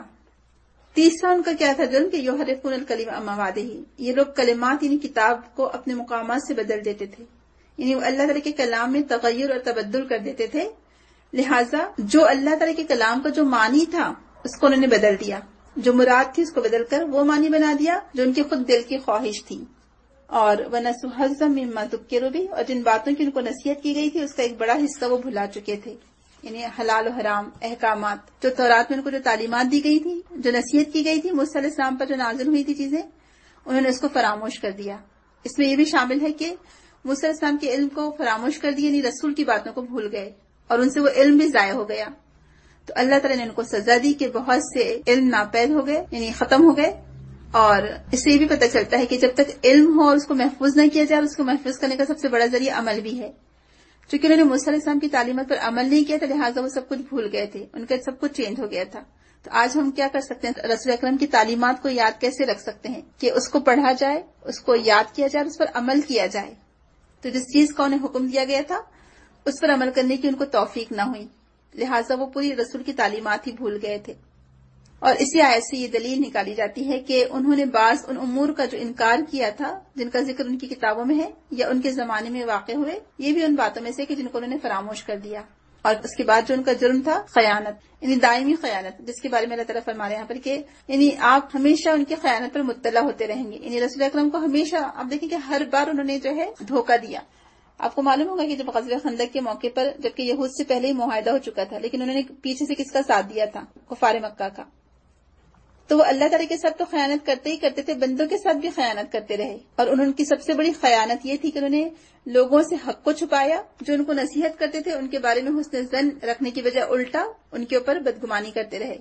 تیسرا ان کا کیا تھا جرم کہ یحرفون الکلم عن مواضعہ، یہ لوگ کلمات یعنی کتاب کو اپنے مقامات سے بدل دیتے تھے. یعنی وہ اللہ تعالیٰ کے کلام میں تغیر اور تبدل کر دیتے تھے. لہٰذا جو اللہ تعالیٰ کے کلام کا جو معنی تھا اس کو انہوں نے بدل دیا، جو مراد تھی اس کو بدل کر وہ معنی بنا دیا جو ان کے خود دل کی خواہش تھی. اور وَنَسُوا حَظًّا مِمَّا ذُكِّرُوا بِهِ، اور جن باتوں کی ان کو نصیحت کی گئی تھی اس کا ایک بڑا حصہ وہ بھلا چکے تھے. یعنی حلال و حرام احکامات جو تورات میں ان کو جو تعلیمات دی گئی تھی، جو نصیحت کی گئی تھی، موسیٰ علیہ السلام پر جو نازل ہوئی تھی چیزیں، انہوں نے اس کو فراموش کر دیا. اس میں یہ بھی شامل ہے کہ موسیٰ علیہ السلام کے علم کو فراموش کر دیا، یعنی رسول کی باتوں کو بھول گئے اور ان سے وہ علم بھی ضائع ہو گیا. تو اللہ تعالیٰ نے ان کو سزا دی کہ بہت سے علم ناپید ہو گئے، یعنی ختم ہو گئے. اور اس سے یہ بھی پتہ چلتا ہے کہ جب تک علم ہو اور اس کو محفوظ نہ کیا جائے، اور اس کو محفوظ کرنے کا سب سے بڑا ذریعہ عمل بھی ہے. چونکہ انہوں نے موسیٰ علیہ السلام کی تعلیمات پر عمل نہیں کیا تھا لہٰذا وہ سب کچھ بھول گئے تھے، ان کا سب کچھ چینج ہو گیا تھا. تو آج ہم کیا کر سکتے ہیں؟ رسول اکرم کی تعلیمات کو یاد کیسے رکھ سکتے ہیں کہ اس کو پڑھا جائے، اس کو یاد کیا جائے، اس پر عمل کیا جائے. تو جس چیز کا انہیں حکم دیا گیا تھا اس پر عمل کرنے کی ان کو توفیق نہ ہوئی، لہٰذا وہ پوری رسول کی تعلیمات ہی بھول گئے تھے. اور اسی آیت سے یہ دلیل نکالی جاتی ہے کہ انہوں نے بعض ان امور کا جو انکار کیا تھا جن کا ذکر ان کی کتابوں میں ہے یا ان کے زمانے میں واقع ہوئے، یہ بھی ان باتوں میں سے کہ جن کو انہوں نے فراموش کر دیا. اور اس کے بعد جو ان کا جرم تھا خیانت، یعنی دائمی خیانت، جس کے بارے میں اللہ تعالیٰ فرما رہے ہیں یہاں پر کہ یعنی آپ ہمیشہ ان کی خیانت پر مطلع ہوتے رہیں گے. یعنی رسول اکرم کو ہمیشہ آپ دیکھیں کہ ہر بار انہوں نے جو ہے دھوکہ دیا. آپ کو معلوم ہوگا کہ جب غزوہ خندق کے موقع پر جبکہ یہود سے پہلے ہی معاہدہ ہو چکا تھا لیکن انہوں نے پیچھے سے کس کا ساتھ دیا تھا؟ کفار مکہ کا. تو وہ اللہ تعالیٰ کے ساتھ تو خیانت کرتے ہی کرتے تھے، بندوں کے ساتھ بھی خیانت کرتے رہے، اور ان کی سب سے بڑی خیانت یہ تھی کہ انہوں نے لوگوں سے حق کو چھپایا، جو ان کو نصیحت کرتے تھے ان کے بارے میں حسن ظن رکھنے کی بجائے الٹا ان کے اوپر بدگمانی کرتے رہے۔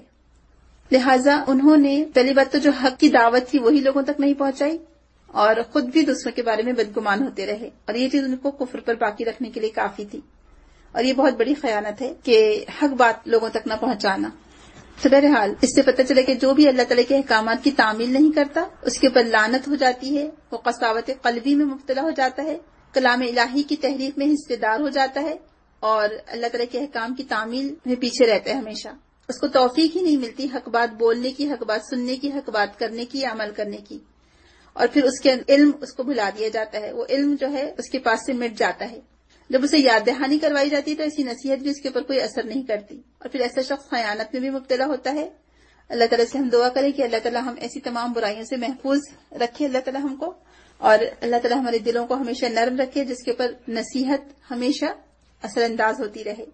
لہٰذا انہوں نے پہلی بات تو جو حق کی دعوت تھی وہی لوگوں تک نہیں پہنچائی، اور خود بھی دوسروں کے بارے میں بدگمان ہوتے رہے، اور یہ چیز ان کو کفر پر باقی رکھنے کے لیے کافی تھی، اور یہ بہت بڑی خیانت ہے کہ حق بات لوگوں تک نہ پہنچانا۔ تو بہرحال اس سے پتہ چلے کہ جو بھی اللہ تعالیٰ کے احکامات کی تعمیل نہیں کرتا اس کے اوپر لعنت ہو جاتی ہے، وہ قساوت قلبی میں مبتلا ہو جاتا ہے، کلام الہی کی تحریف میں حصے دار ہو جاتا ہے، اور اللہ تعالیٰ کے احکام کی تعمیل میں پیچھے رہتا ہے ہمیشہ۔ اس کو توفیق ہی نہیں ملتی حق بات بولنے کی، حق بات سننے کی، حق بات کرنے کی، عمل کرنے کی، اور پھر اس کے علم اس کو بھلا دیا جاتا ہے، وہ علم جو ہے اس کے پاس سے مٹ جاتا ہے۔ جب اسے یاد دہانی کروائی جاتی ہے تو ایسی نصیحت بھی اس کے اوپر کوئی اثر نہیں کرتی، اور پھر ایسا شخص خیانت میں بھی مبتلا ہوتا ہے۔ اللہ تعالیٰ سے ہم دعا کریں کہ اللہ تعالیٰ ہم ایسی تمام برائیوں سے محفوظ رکھے اللہ تعالیٰ ہم کو، اور اللہ تعالیٰ ہمارے دلوں کو ہمیشہ نرم رکھے جس کے اوپر نصیحت ہمیشہ اثر انداز ہوتی رہے۔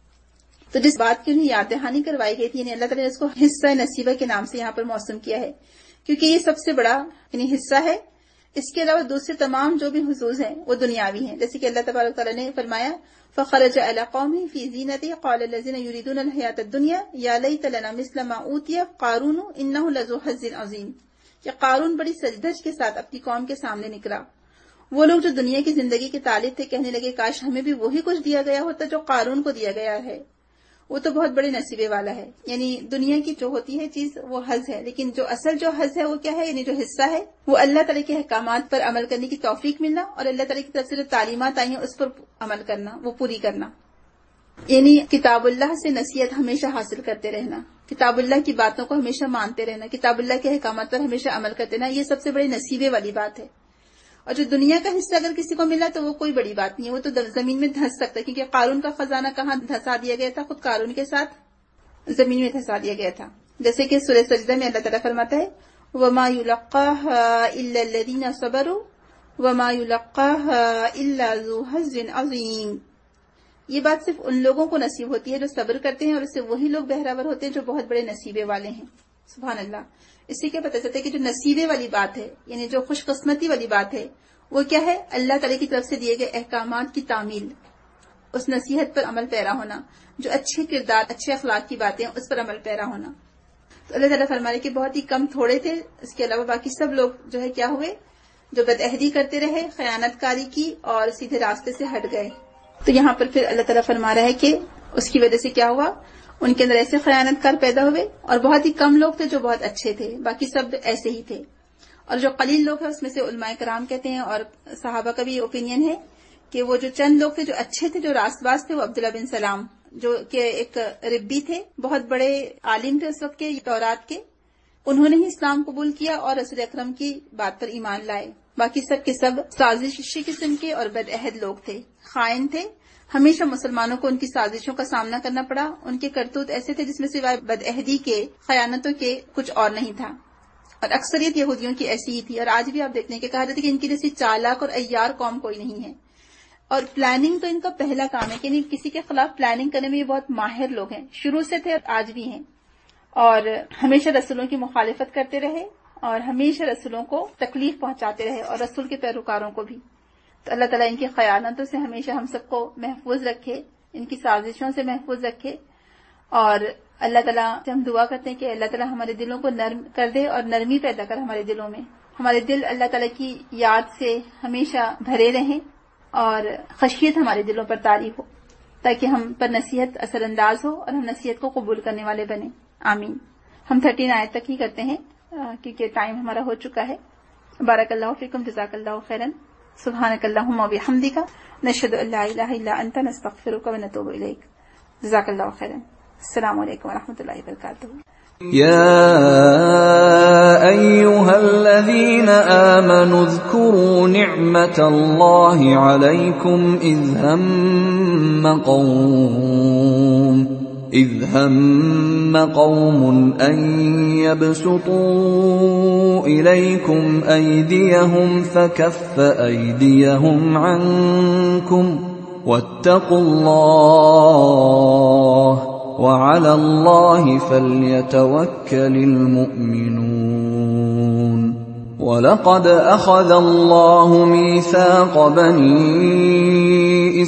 تو جس بات کی انہیں یاد دہانی کروائی گئی تھی، یعنی اللہ تعالیٰ نے اس کو حصہ نصیبہ کے نام سے یہاں پر موسوم کیا ہے، کیونکہ یہ سب سے بڑا یعنی حصہ ہے۔ اس کے علاوہ دوسرے تمام جو بھی حظوظ ہیں وہ دنیاوی ہیں، جیسے کہ اللہ تبارک تعالیٰ نے فرمایا فخرج علی قومہ فی زینتہ قال الذین یریدون الحیاۃ الدنیا یا لیت لنا مثل ما اوتی قارون انہ لذو حظ عظیم، کہ قارون بڑی سج دھج کے ساتھ اپنی قوم کے سامنے نکلا۔ وہ لوگ جو دنیا کی زندگی کے طالب تھے کہنے لگے کاش ہمیں بھی وہی کچھ دیا گیا ہوتا جو قارون کو دیا گیا ہے، وہ تو بہت بڑے نصیبے والا ہے۔ یعنی دنیا کی جو ہوتی ہے چیز وہ حظ ہے، لیکن جو اصل جو حظ ہے وہ کیا ہے، یعنی جو حصہ ہے وہ اللہ تعالیٰ کے احکامات پر عمل کرنے کی توفیق ملنا، اور اللہ تعالیٰ کی طرف سے جو تعلیمات آئی ہیں اس پر عمل کرنا، وہ پوری کرنا، یعنی کتاب اللہ سے نصیحت ہمیشہ حاصل کرتے رہنا، کتاب اللہ کی باتوں کو ہمیشہ مانتے رہنا، کتاب اللہ کے احکامات پر ہمیشہ عمل کرتے رہنا، یہ سب سے بڑے نصیبے والی بات ہے۔ اور جو دنیا کا حصہ اگر کسی کو ملا تو وہ کوئی بڑی بات نہیں ہے، وہ تو زمین میں دھنس سکتا ہے، کیونکہ قارون کا خزانہ کہاں دھسا دیا گیا تھا، خود قارون کے ساتھ زمین میں دھسا دیا گیا تھا، جیسے کہ سورہ سجدہ میں اللہ تعالیٰ فرماتا ہے وَمَا يُلَقَّاهَا إِلَّا الَّذِينَ صَبَرُوا وَمَا يُلَقَّاهَا إِلَّا ذُو حَظٍّ عَظِيمٍ۔ یہ بات صرف ان لوگوں کو نصیب ہوتی ہے جو صبر کرتے ہیں، اور اس سے وہی لوگ بہراور ہوتے ہیں جو بہت بڑے نصیبے والے ہیں۔ سبحان اللہ۔ اس سے کیا پتہ چلتا ہے کہ جو نصیبے والی بات ہے، یعنی جو خوش قسمتی والی بات ہے، وہ کیا ہے، اللہ تعالیٰ کی طرف سے دیے گئے احکامات کی تعمیل، اس نصیحت پر عمل پیرا ہونا، جو اچھے کردار اچھے اخلاق کی باتیں ہیں اس پر عمل پیرا ہونا۔ تو اللہ تعالیٰ فرما رہے کہ بہت ہی کم تھوڑے تھے، اس کے علاوہ باقی سب لوگ جو ہے کیا ہوئے، جو بدعہدی کرتے رہے، خیانت کاری کی اور سیدھے راستے سے ہٹ گئے۔ تو یہاں پر پھر اللہ تعالیٰ فرما رہا ہے کہ اس کی وجہ سے کیا ہوا، ان کے اندر ایسے خیانت کار پیدا ہوئے، اور بہت ہی کم لوگ تھے جو بہت اچھے تھے، باقی سب ایسے ہی تھے۔ اور جو قلیل لوگ ہیں اس میں سے علماء کرام کہتے ہیں اور صحابہ کا بھی اوپینین ہے کہ وہ جو چند لوگ تھے جو اچھے تھے، جو راست باز تھے، وہ عبداللہ بن سلام جو کہ ایک ربی تھے، بہت بڑے عالم تھے اس وقت کے تورات کے، انہوں نے ہی اسلام قبول کیا اور رسول اکرم کی بات پر ایمان لائے۔ باقی سب کے سب سازشی قسم کے اور بدعہد لوگ تھے، خائن تھے، ہمیشہ مسلمانوں کو ان کی سازشوں کا سامنا کرنا پڑا۔ ان کے کرتوت ایسے تھے جس میں سوائے بدعہدی کے، خیانتوں کے کچھ اور نہیں تھا، اور اکثریت یہودیوں کی ایسی ہی تھی۔ اور آج بھی آپ دیکھتے ہیں کہ کہا جاتا ہے کہ ان کی جیسی چالاک اور عیار قوم کوئی نہیں ہے، اور پلاننگ تو ان کا پہلا کام ہے کہ نہیں، کسی کے خلاف پلاننگ کرنے میں یہ بہت ماہر لوگ ہیں، شروع سے تھے اور آج بھی ہیں، اور ہمیشہ رسولوں کی مخالفت کرتے رہے اور ہمیشہ رسولوں کو تکلیف پہنچاتے رہے اور رسول کے پیروکاروں کو بھی۔ تو اللہ تعالیٰ ان کی خیانتوں سے ہمیشہ ہم سب کو محفوظ رکھے، ان کی سازشوں سے محفوظ رکھے، اور اللہ تعالیٰ سے ہم دعا کرتے ہیں کہ اللہ تعالیٰ ہمارے دلوں کو نرم کر دے اور نرمی پیدا کر ہمارے دلوں میں، ہمارے دل اللہ تعالیٰ کی یاد سے ہمیشہ بھرے رہیں اور خشیت ہمارے دلوں پر طاری ہو، تاکہ ہم پر نصیحت اثر انداز ہو اور ہم نصیحت کو قبول کرنے والے بنیں۔ آمین۔ ہم 13 آیت تک ہی کرتے ہیں کیونکہ ٹائم ہمارا ہو چکا ہے۔ بارک اللہ فیکم، جزاک اللہ خیرا، سبحانک اللہم و بحمدک، نشہد ان لا الہ الا انت، نستغفرک و نتوب الیک۔ جزاک اللہ خیرا۔ السلام علیکم ورحمۃ اللہ وبرکاتہ۔ يا أيها الذين آمنوا اذكروا نعمة الله عليكم إذ هم قوم أن يبسطوا إليكم أيديهم فكف أيديهم عنكم واتقوا الله وعلى الله فليتوكل المؤمنون. ولقد أخذ الله ميثاق بني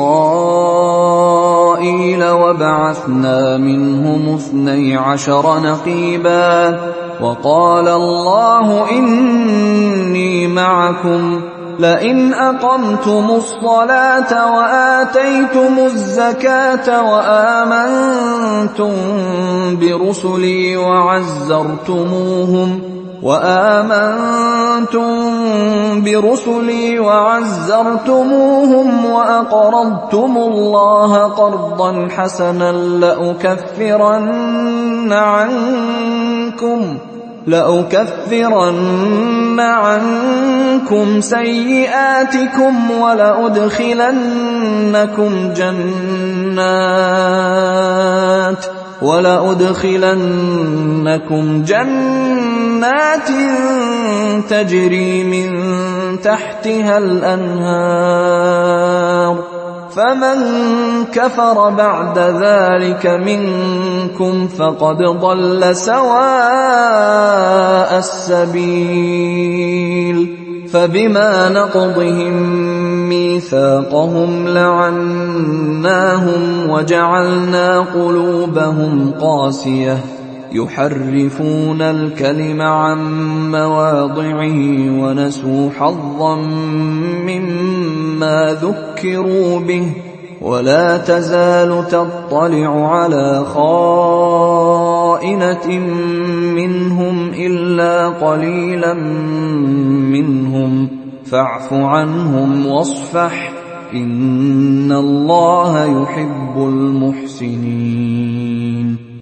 إسرائيل وبعثنا منهم 12 نقيبا وقال الله إني معكم لئن أقمتم الصلاة وآتيتم الزكاة وآمنتم برسلي وعزرتموهم وأقرضتم الله قرضا حسنا لأكفرن عنكم سيئاتكم ولأدخلنكم جنات تجري من تحتها الأنهار فمن كفر بعد ذلك منكم فقد ضل سواء السبيل. فبما نقضهم ميثاقهم لعناهم وجعلنا قلوبهم قاسية يحرفون الكلم عن مواضعه ونسوا حظا مما ذكروا به ولا تزال تطلع على خائنة منهم إلا قليلا منهم فاعف عنهم واصفح إن الله يحب المحسنين.